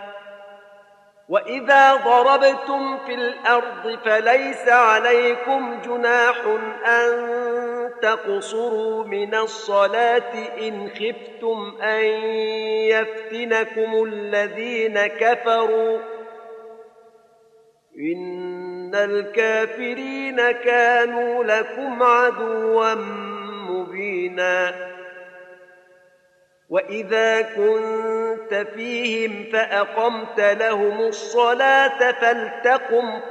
وإذا ضربتم في الأرض فليس عليكم جناح أن تقصروا من الصلاة إن خفتم أن يفتنكم الذين كفروا إن الكافرين كانوا لكم عدوا مبينا وإذا كنت فيهم فأقمت لهم الصلاة فلتقم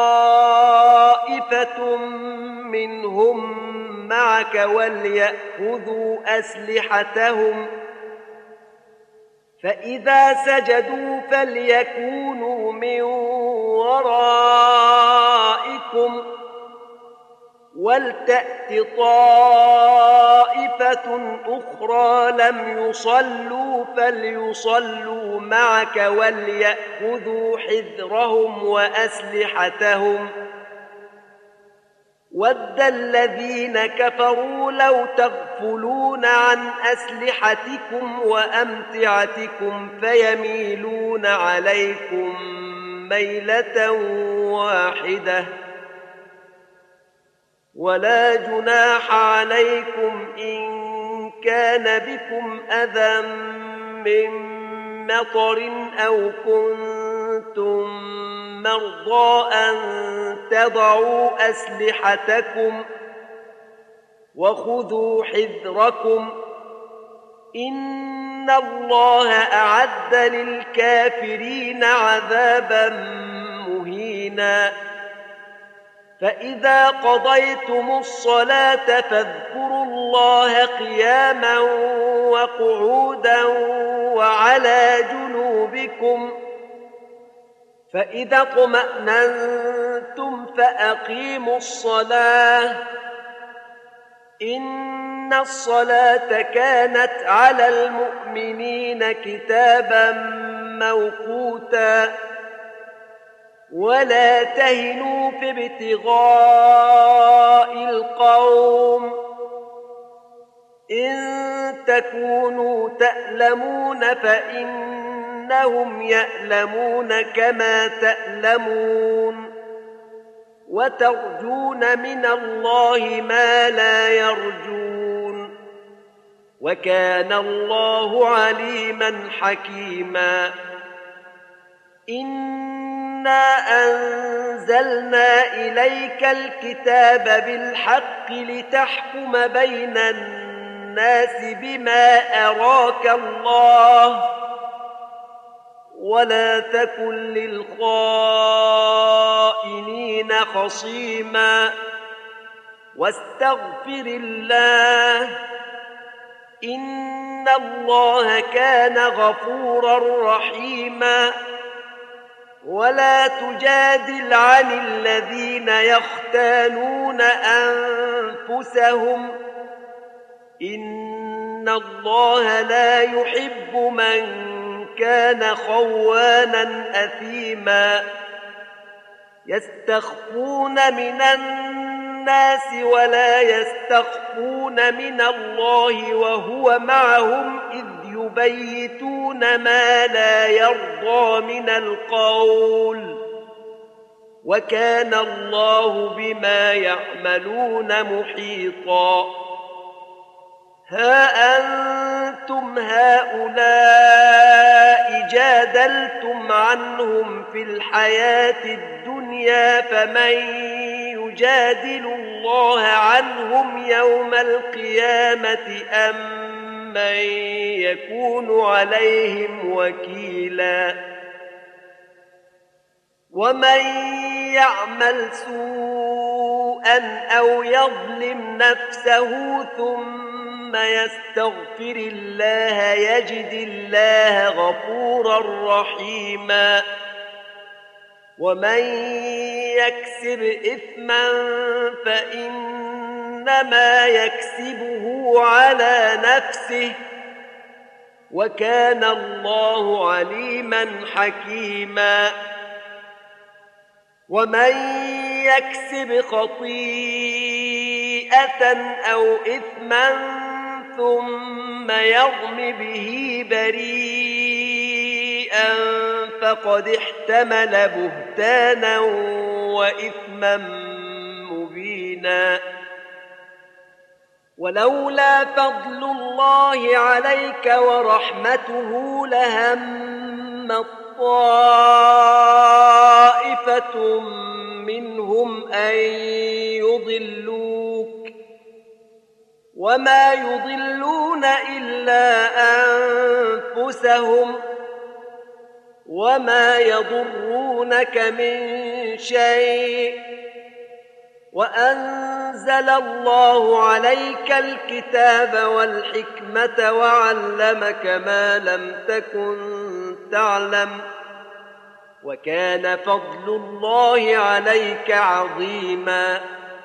طائفة منهم معك وليأخذوا أسلحتهم فإذا سجدوا فليكونوا من ورائكم ولتأت طائفة أخرى لم يصلوا فليصلوا معك وليأخذوا حذرهم وأسلحتهم ود الذين كفروا لو تغفلون عن أسلحتكم وأمتعتكم فيميلون عليكم ميلة واحدة ولا جناح عليكم إن كان بكم أذى من مطر أو كنتم مرضى أن تضعوا أسلحتكم وخذوا حذركم إن الله أعد للكافرين عذابا مهينا. فإذا قضيتم الصلاة فاذكروا الله قياما وقعودا وعلى جنوبكم، فإذا اطمأننتم فأقيموا الصلاة، إن الصلاة كانت على المؤمنين كتابا موقوتا. ولا تهنوا في ابتغاء القوم، إن تكونوا تألمون فإنهم يألمون كما تألمون، وترجون من الله ما لا يرجون، وكان الله عليما حكيما. إنا أنزلنا إليك الكتاب بالحق لتحكم بين الناس بما أراك الله، ولا تكن للخائنين خصيما، واستغفر الله، إن الله كان غفورا رحيما. ولا تجادل عن الذين يختانون أنفسهم، إن الله لا يحب من كان خوانا أثيما. يستخفون من الناس ولا يستخفون من الله وهو معهم إذ يبيتون ما لا يرضى من القول، وكان الله بما يعملون محيطا. ها أنتم هؤلاء جادلتم عنهم في الحياة الدنيا، فمن يجادل الله عنهم يوم القيامة أم من يكون عليهم وكيلا؟ ومن يعمل سوءا أو يظلم نفسه ثم يستغفر الله يجد الله غفورا رحيما. ومن يكسب إثما فإنما يكسبه على نفسه، وكان الله عليما حكيما. ومن يكسب خطيئة أو إثما ثم يرم به بريئا فقد احتمل بهتانا وإثما مبينا. ولولا فضل الله عليك ورحمته لهم طائفة منهم أن يضلوك، وما يضلون إلا أنفسهم، وما يضرونك من شيء. وأنزل الله عليك الكتاب والحكمة وعلمك ما لم تكن تعلم، وكان فضل الله عليك عظيما.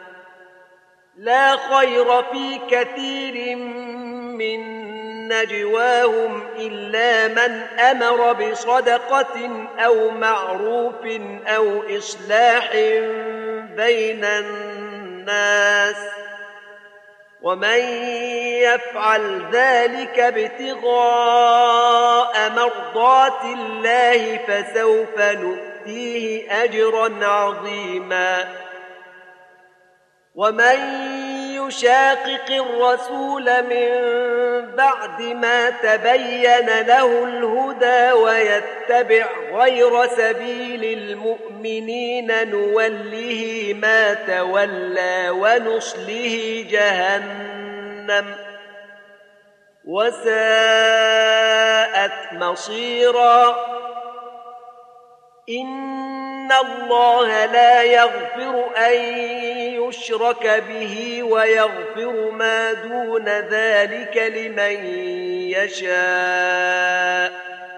لا خير في كثير من نجواهم إلا من أمر بصدقة أو معروف أو إصلاح بين الناس، ومن يفعل ذلك ابتغاء مرضات الله فسوف نؤتيه أجرا عظيما. ومن يشاقق الرسول من بعد ما تبين له الهدى ويتبع غير سبيل المؤمنين نوله ما تولى ونصله جهنم، وساءت مصيرا. إن الله لا يغفر أن يشرك به ويغفر ما دون ذلك لمن يشاء،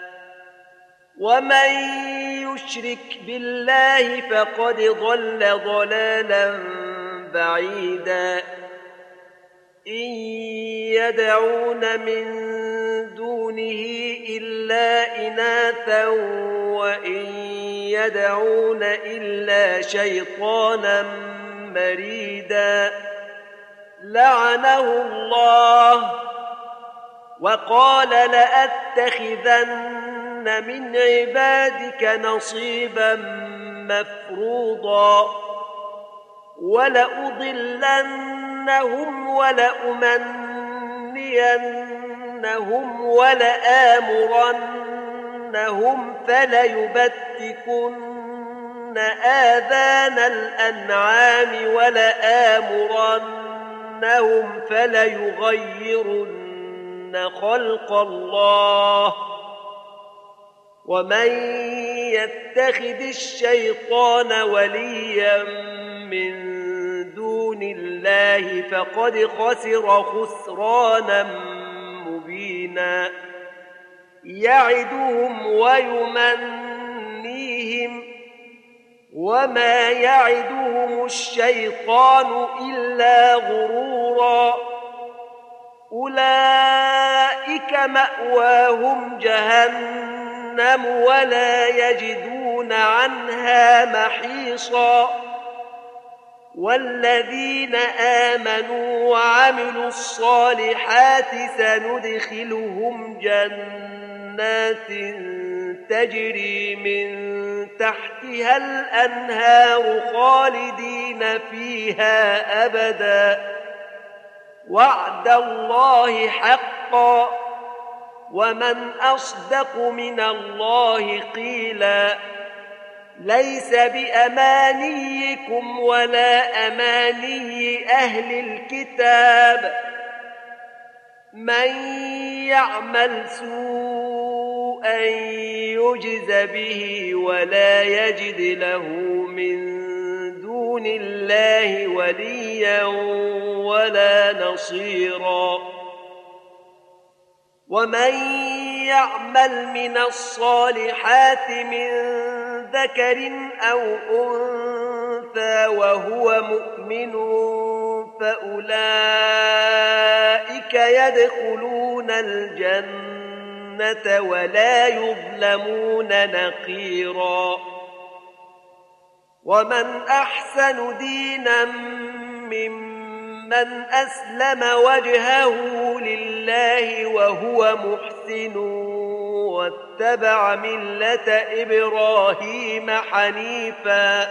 ومن يشرك بالله فقد ضل ضلالا بعيدا. إن يدعون من دونه إلا إناثا وإن يدعون إلا شيطانا مريدا لعنه الله وقال لأتخذن من عبادك نصيبا مفروضا ولأضلنهم ولأمنينهم ولآمرنهم فليبتكن آذان الأنعام ولآمرنهم فليغيرن خلق الله. ومن يتخذ الشيطان وليا من دون الله فقد خسر خسرانا مبينا. يعدهم ويمنيهم وما يعدهم الشيطان إلا غرورا. أولئك مأواهم جهنم ولا يجدون عنها محيصا. والذين آمنوا وعملوا الصالحات سندخلهم جنات تجري من تحتها الأنهار خالدين فيها أبدا وعد الله حقا ومن أصدق من الله قيلا. ليس بأمانيكم ولا أماني أهل الكتاب. من يعمل سوءا يجز به ولا يجد له من دون الله وليا ولا نصيرا. ومن يعمل من الصالحات من ذكر أو أنثى وهو مؤمن فأولئك يدخلون الجنة ولا يظلمون نقيرا. ومن أحسن دينا ممن أسلم وجهه لله وهو محسن واتبع ملة إبراهيم حنيفا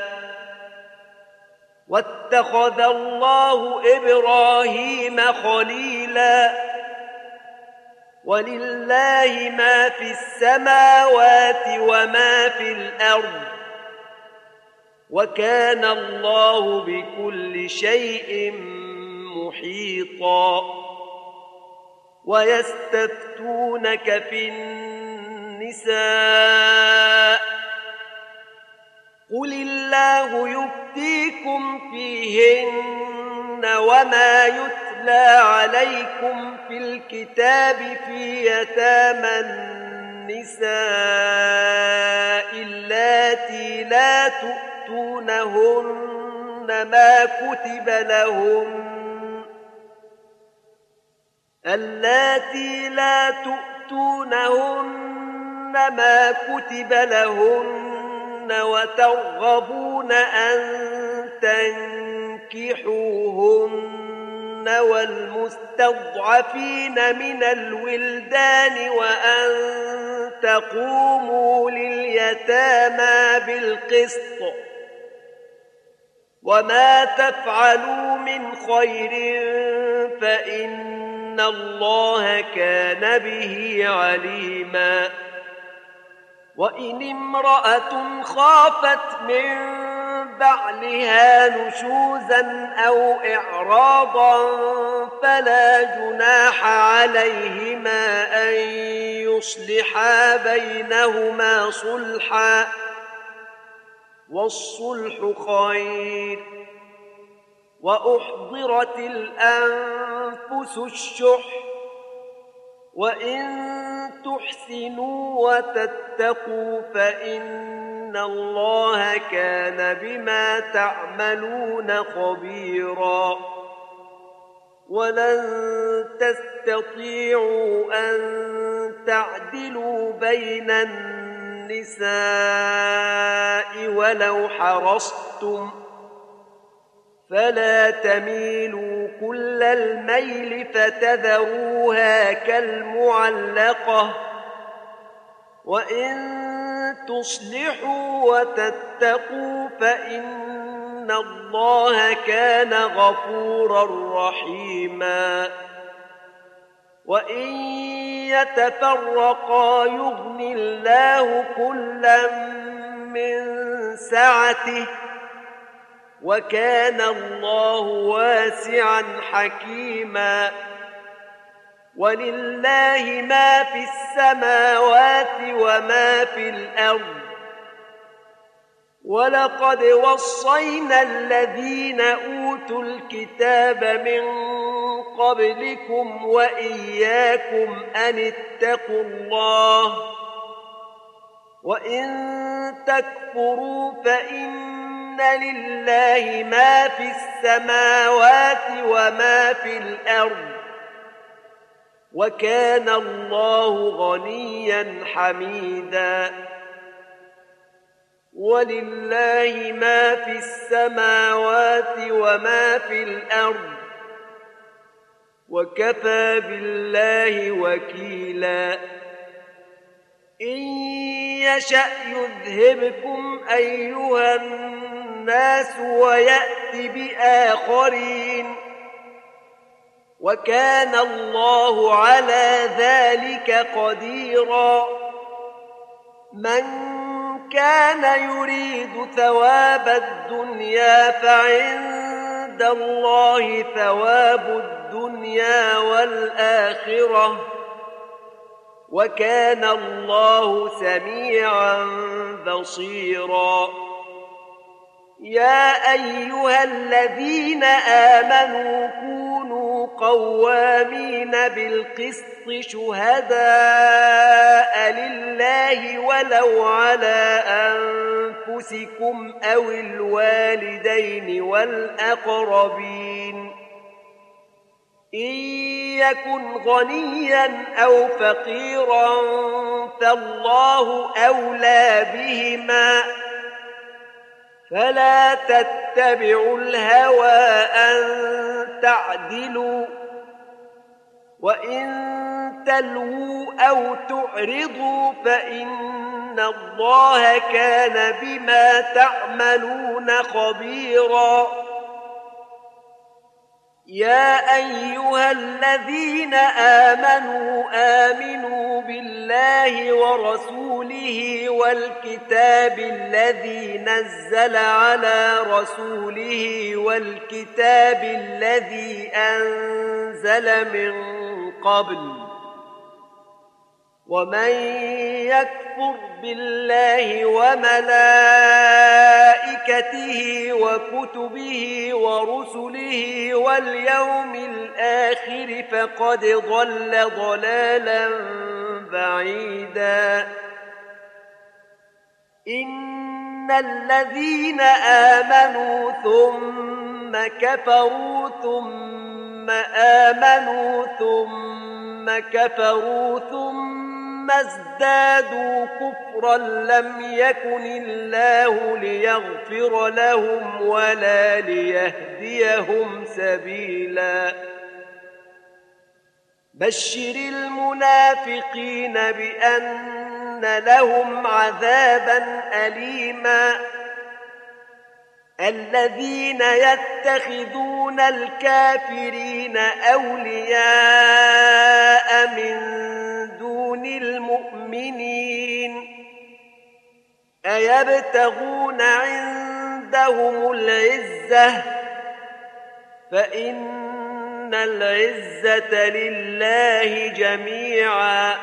واتخذ الله إبراهيم خليلا. ولله ما في السماوات وما في الأرض وكان الله بكل شيء محيطا. ويستفتونك في النساء قل الله يفتيكم فيهن وما يتلى عليكم في الكتاب في يتامى النساء اللاتي لا تؤتونهن ما كتب لهن اللاتي لا تؤتونهن ما كتب لهن وترغبون أن تنكحوهن والمستضعفين من الولدان وأن تقوموا لليتامى بالقسط وما تفعلوا من خير فإن الله كان به عليما. وإن امرأة خافت من بعلها نشوزا أو إعراضا فلا جناح عليهما أن يصلحا بينهما صلحا والصلح خير. وأحضرت الأنفس الشح وإن تحسنوا وتتقوا فإن الله كان بما تعملون خبيرا. ولن تستطيعوا أن تعدلوا بين النساء ولو حرصتم فلا تميلوا كل الميل فتذروها كالمعلقة. وإن تصلحوا وتتقوا فإن الله كان غفورا رحيما. وإن يتفرقا يغن الله كلا من سعته وكان الله واسعا حكيما. ولله ما في السماوات وما في الأرض. ولقد وصينا الذين أوتوا الكتاب من قبلكم وإياكم أن اتقوا الله وإن تكفروا فإن لله ما في السماوات وما في الأرض وكان الله غنيا حميدا. ولله ما في السماوات وما في الأرض وكفى بالله وكيلا. إن يشأ يذهبكم أيها الناس ويأت بآخرين وكان الله على ذلك قديرا. من كان يريد ثواب الدنيا فعند الله ثواب الدنيا والآخرة وكان الله سميعا بصيرا. يا أيها الذين آمنوا كونوا قوامين بالقسط شهداء لله ولو على أنفسكم أو الوالدين والأقربين إن يكن غنيا أو فقيرا فالله أولى بهما فلا تتبعوا الهوى أن تعدلوا وإن تلووا أو تعرضوا فإن الله كان بما تعملون خبيرا. يا أيها الذين آمنوا بالله ورسوله والكتاب الذي نزل على رسوله والكتاب الذي أنزل من قبل ومن يكفر بالله وملائكته وكتبه ورسله واليوم الآخر فقد ضل ضلالا بعيدا. إن الذين آمنوا ثم كفروا ثم آمنوا ثم كفروا ثم ازدادوا كفرا لم يكن الله ليغفر لهم ولا ليهديهم سبيلا. بشر المنافقين بأن لهم عذابا أليما. الذين يتخذون الكافرين أولياء من دون المؤمنين أيبتغون عند عندهم العزة فإن العزة لله جميعا.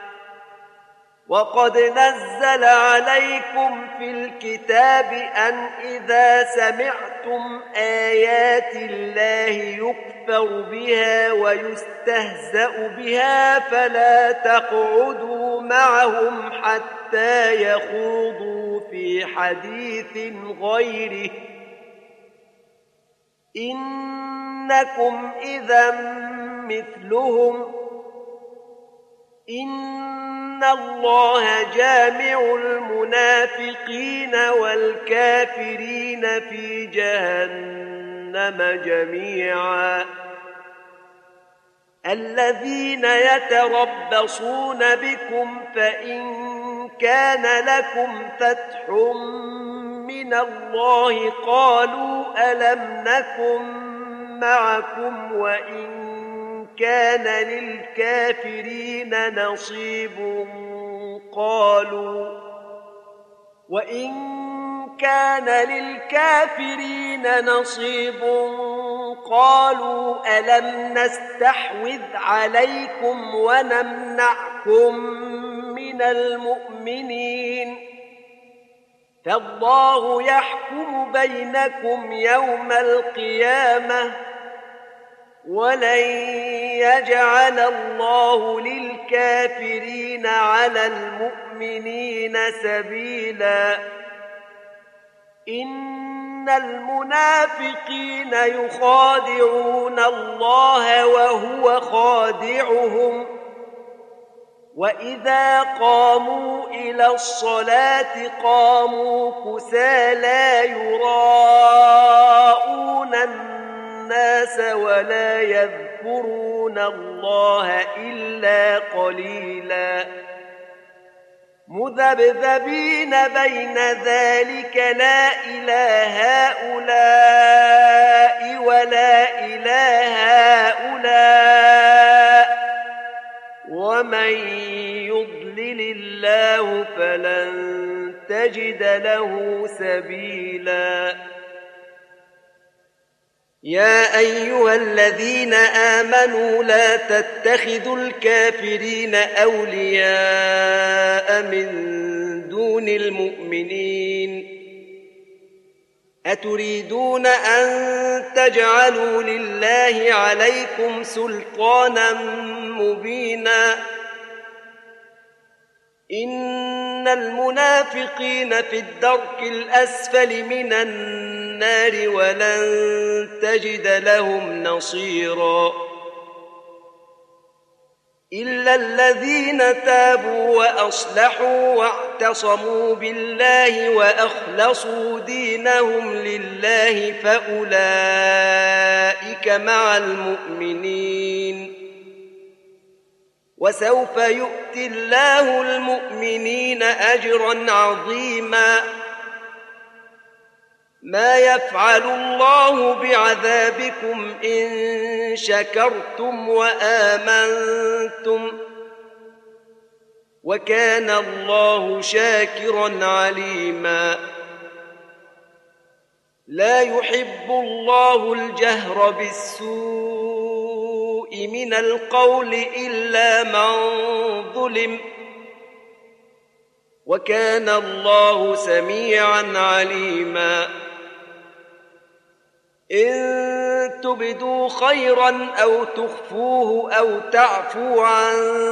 وقد نزل عليكم في الكتاب أن إذا سمعتم آيات الله يكفر بها ويستهزأ بها فلا تقعدوا معهم حتى يخوضوا في حديث غيره إنكم إذا مثلهم إن الله جامع المنافقين والكافرين في جهنم جميعا. الذين يتربصون بكم فإن كان لكم فتح من الله قالوا ألم نكن معكم كان للكافرين نصيب قالوا ألم نستحوذ عليكم ونمنعكم من المؤمنين فالله يحكم بينكم يوم القيامة ولن يجعل الله للكافرين على المؤمنين سبيلا. إن المنافقين يخادعون الله وهو خادعهم وإذا قاموا إلى الصلاة قاموا كسالى يراءون الناس ولا يذكرون الله إلا قليلا مذبذبين بين ذلك لا إلى هؤلاء ولا إلى هؤلاء ومن يضلل الله فلن تجد له سبيلا. يا أيها الذين آمنوا لا تتخذوا الكافرين أولياء من دون المؤمنين أتريدون أن تجعلوا لله عليكم سلطانا مبينا إن المنافقين في الدرك الأسفل من النار ولن تجد لهم نصيرا إلا الذين تابوا وأصلحوا واعتصموا بالله وأخلصوا دينهم لله فأولئك مع المؤمنين وسوف يؤتي الله المؤمنين أجرا عظيما. ما يفعل الله بعذابكم إن شكرتم وآمنتم وكان الله شاكرا عليما. لا يحب الله الجهر بالسوء من القول إلا من ظلم وكان الله سميعا عليما. إن تبدوا خيرا أو تخفوه أو تعفو عن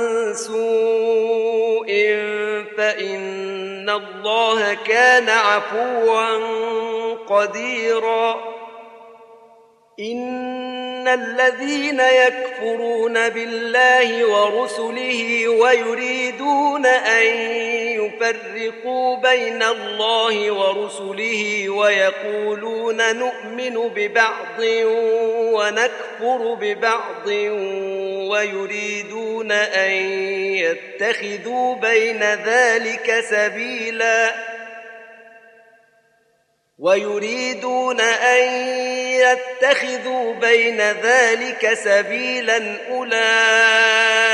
سوء فإن الله كان عفوا قديرا. إن الذين يكفرون بالله ورسله ويريدون أن يفرقوا بين الله ورسله ويقولون نؤمن ببعض ونكفر ببعض ويريدون أن يتخذوا بين ذلك سبيلا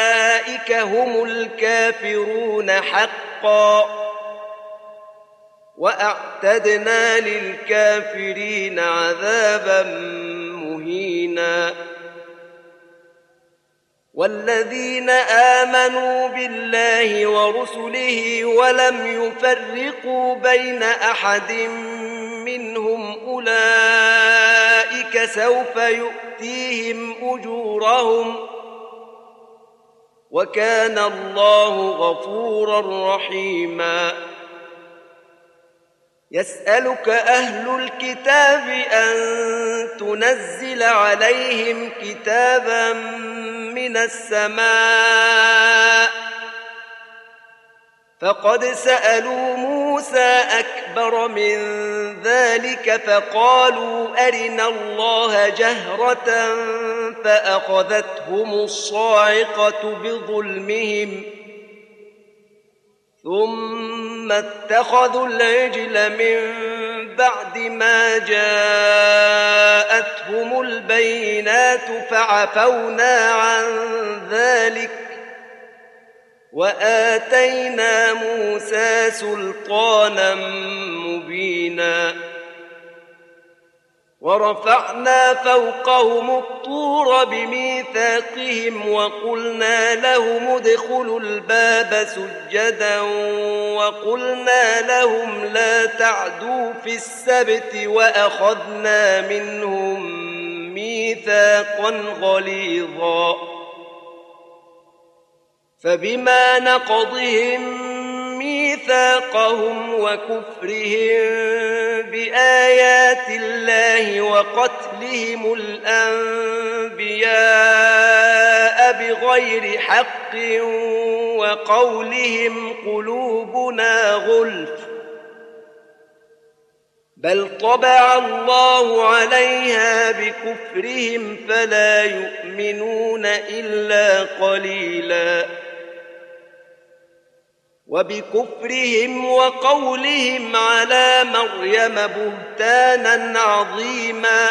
أولئك هم الكافرون حقا. وأعتدنا للكافرين عذابا مهينا. والذين آمنوا بالله ورسله ولم يفرقوا بين أحد منهم أولئك سوف يؤتيهم أجورهم وكان الله غفورا رحيما. يسألك أهل الكتاب أن تنزل عليهم كتابا من السماء فقد سألوا موسى أكبر من ذلك فقالوا أرنا الله جهرة فأخذتهم الصاعقة بظلمهم ثم اتخذوا العجل من بعد ما جاءتهم البينات فعفونا عن ذلك وآتينا موسى سلطانا مبينا. ورفعنا فوقهم الطور بميثاقهم وقلنا لهم ادخلوا الباب سجدا وقلنا لهم لا تعدوا في السبت وأخذنا منهم ميثاقا غليظا. فبما نقضهم ميثاقهم وكفرهم بآيات الله وقتلهم الأنبياء بغير حق وقولهم قلوبنا غلف بل طبع الله عليها بكفرهم فلا يؤمنون إلا قليلا. وبكفرهم وقولهم على مريم بهتانا عظيما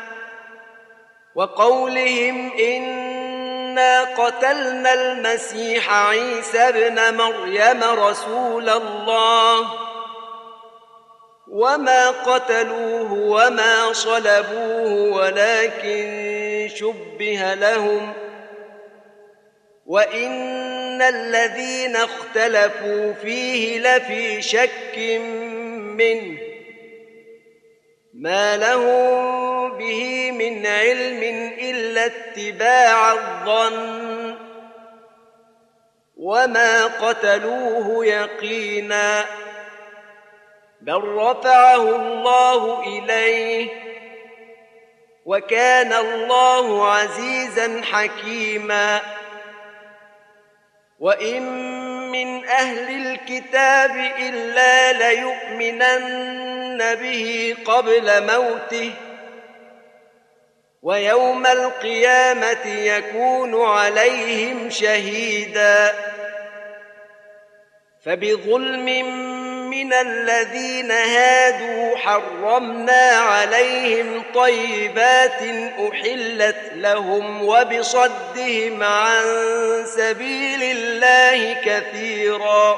وقولهم إنا قتلنا المسيح عيسى ابن مريم رسول الله وما قتلوه وما صلبوه ولكن شبه لهم وإن الذين اختلفوا فيه لفي شك منه ما لهم به من علم إلا اتباع الظن وما قتلوه يقينا بل رفعه الله إليه وكان الله عزيزا حكيما. وإن من أهل الكتاب إلا ليؤمنن به قبل موته ويوم القيامة يكون عليهم شهيدا. فبظلم من الذين هادوا حرمنا عليهم طيبات أحلت لهم وبصدهم عن سبيل الله كثيرا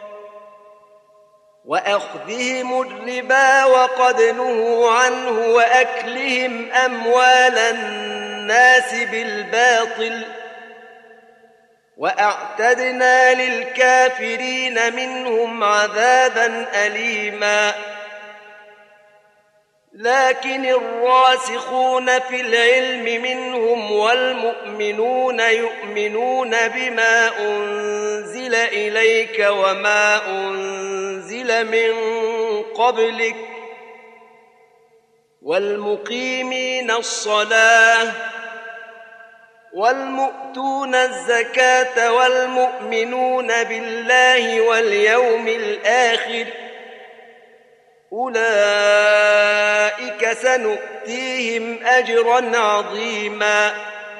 وأخذهم الربا وقد نهوا عنه وأكلهم أموال الناس بالباطل وأعتدنا للكافرين منهم عذابا أليما. لكن الراسخون في العلم منهم والمؤمنون يؤمنون بما أنزل إليك وما أنزل من قبلك والمقيمين الصلاة والمؤتون الزكاة والمؤمنون بالله واليوم الآخر أولئك سنؤتيهم أجرا عظيما.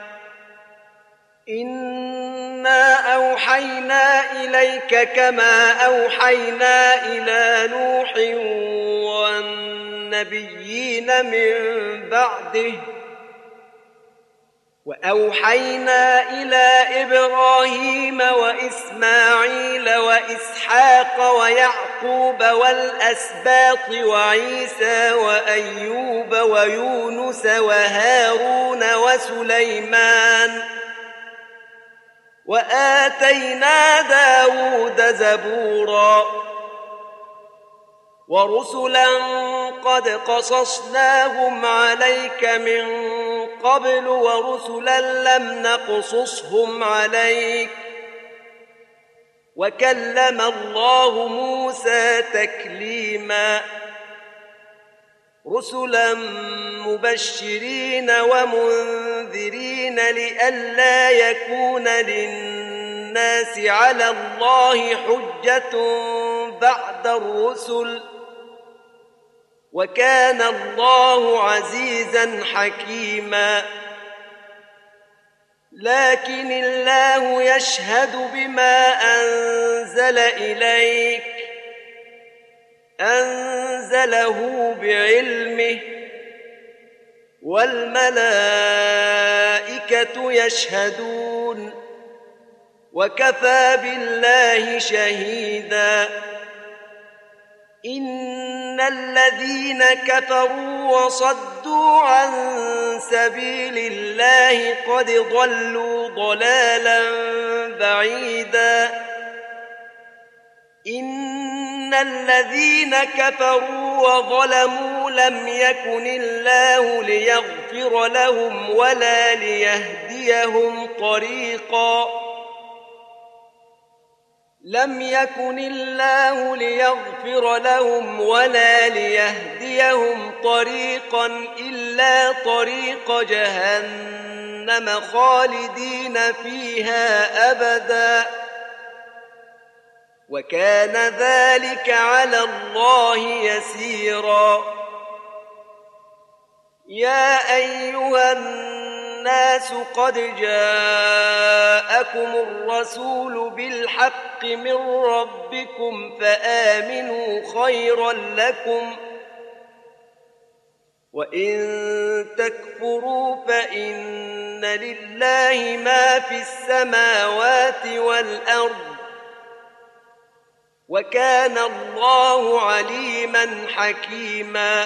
إنا أوحينا إليك كما أوحينا إلى نوح والنبيين من بعده وأوحينا إلى إبراهيم وإسماعيل وإسحاق ويعقوب ويعقوب والأسباط وعيسى وأيوب ويونس وهارون وسليمان وآتينا داود زبورا ورسلا قد قصصناهم عليك من قبل ورسلا لم نقصصهم عليك وكلم الله موسى تكليما رسلا مبشرين ومنذرين لئلا يكون للناس على الله حجة بعد الرسل وكان الله عزيزا حكيما لكن الله يشهد بما أنزل إليك أنزله بعلمه والملائكة يشهدون وكفى بالله شهيدا إن الذين كفروا وصدوا عن سبيل الله قد ضلوا ضلالا بعيدا إن الذين كفروا وظلموا لم يكن الله ليغفر لهم ولا ليهديهم طريقا لم يكن الله ليغفر لهم ولا ليهديهم طريقا إلا طريق جهنم خالدين فيها أبدا وكان ذلك على الله يسيرا يا أيها الناس قد جاءكم الرسول بالحق من ربكم فآمنوا خيرا لكم وإن تكفروا فإن لله ما في السماوات والأرض وكان الله عليما حكيما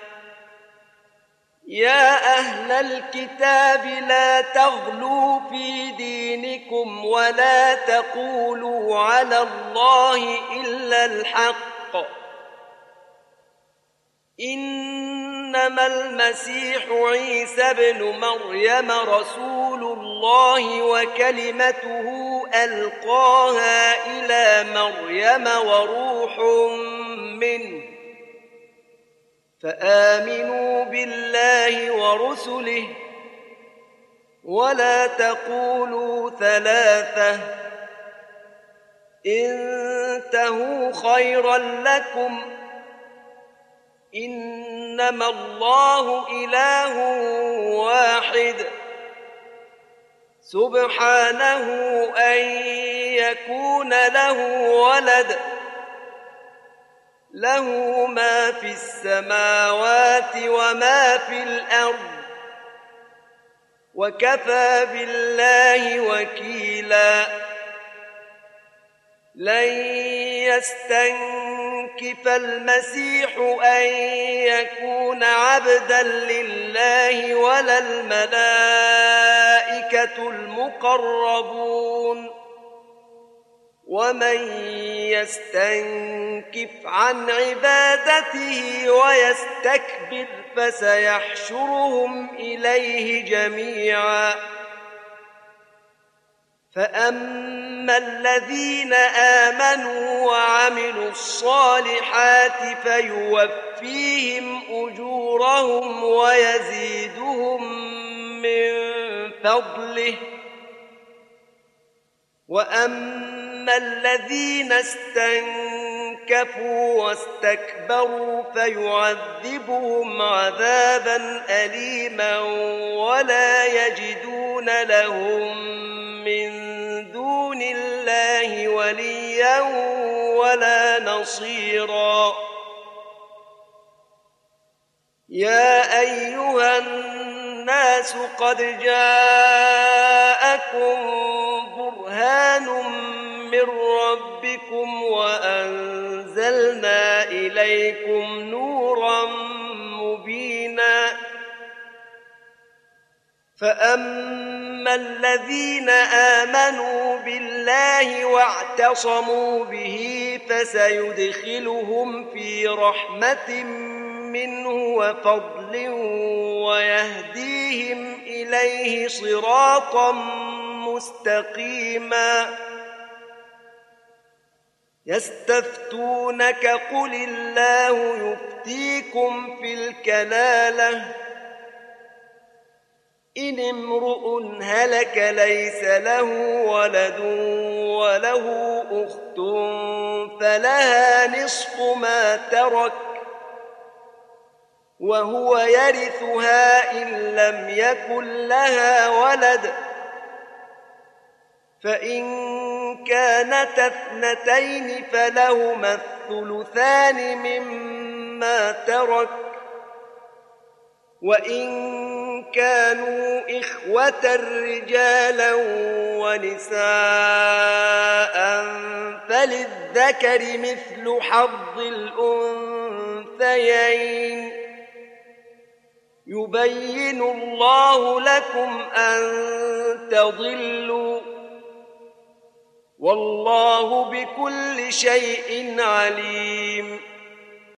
يا أهل الكتاب لا تغلوا في دينكم ولا تقولوا على الله إلا الحق إنما المسيح عيسى بن مريم رسول الله وكلمته ألقاها إلى مريم وروح منه فآمنوا بالله ورسله ولا تقولوا ثلاثة انتهوا خيرا لكم إنما الله إله واحد سبحانه أن يكون له ولد له ما في السماوات وما في الأرض وكفى بالله وكيلا لن يستنكف المسيح أن يكون عبدا لله ولا الملائكة المقربون ومن يستنكف عن عبادته ويستكبر فسيحشرهم إليه جميعا فأما الذين آمنوا وعملوا الصالحات فيوفيهم أجورهم ويزيدهم من فضله وأما الذين استنكفوا واستكبروا فيعذبهم عذابا أليما ولا يجدون لهم من دون الله وليا ولا نصيرا يا أيها الناس قد جاءكم برهان من ربكم وأنزلنا أنزلنا إليكم نورا مبينا فأما الذين آمنوا بالله واعتصموا به فسيدخلهم في رحمة منه وفضل ويهديهم إليه صراطا مستقيما يستفتونك قل الله يفتيكم في الكلالة إن امرؤ هلك ليس له ولد وله أخت فلها نصف ما ترك وهو يرثها إن لم يكن لها ولد فإن كانتا اثنتين فلهما الثلثان مما ترك وإن كانوا إخوة رجالا ونساء فللذكر مثل حظ الأنثيين يبين الله لكم أن تضلوا والله بكل شيء عليم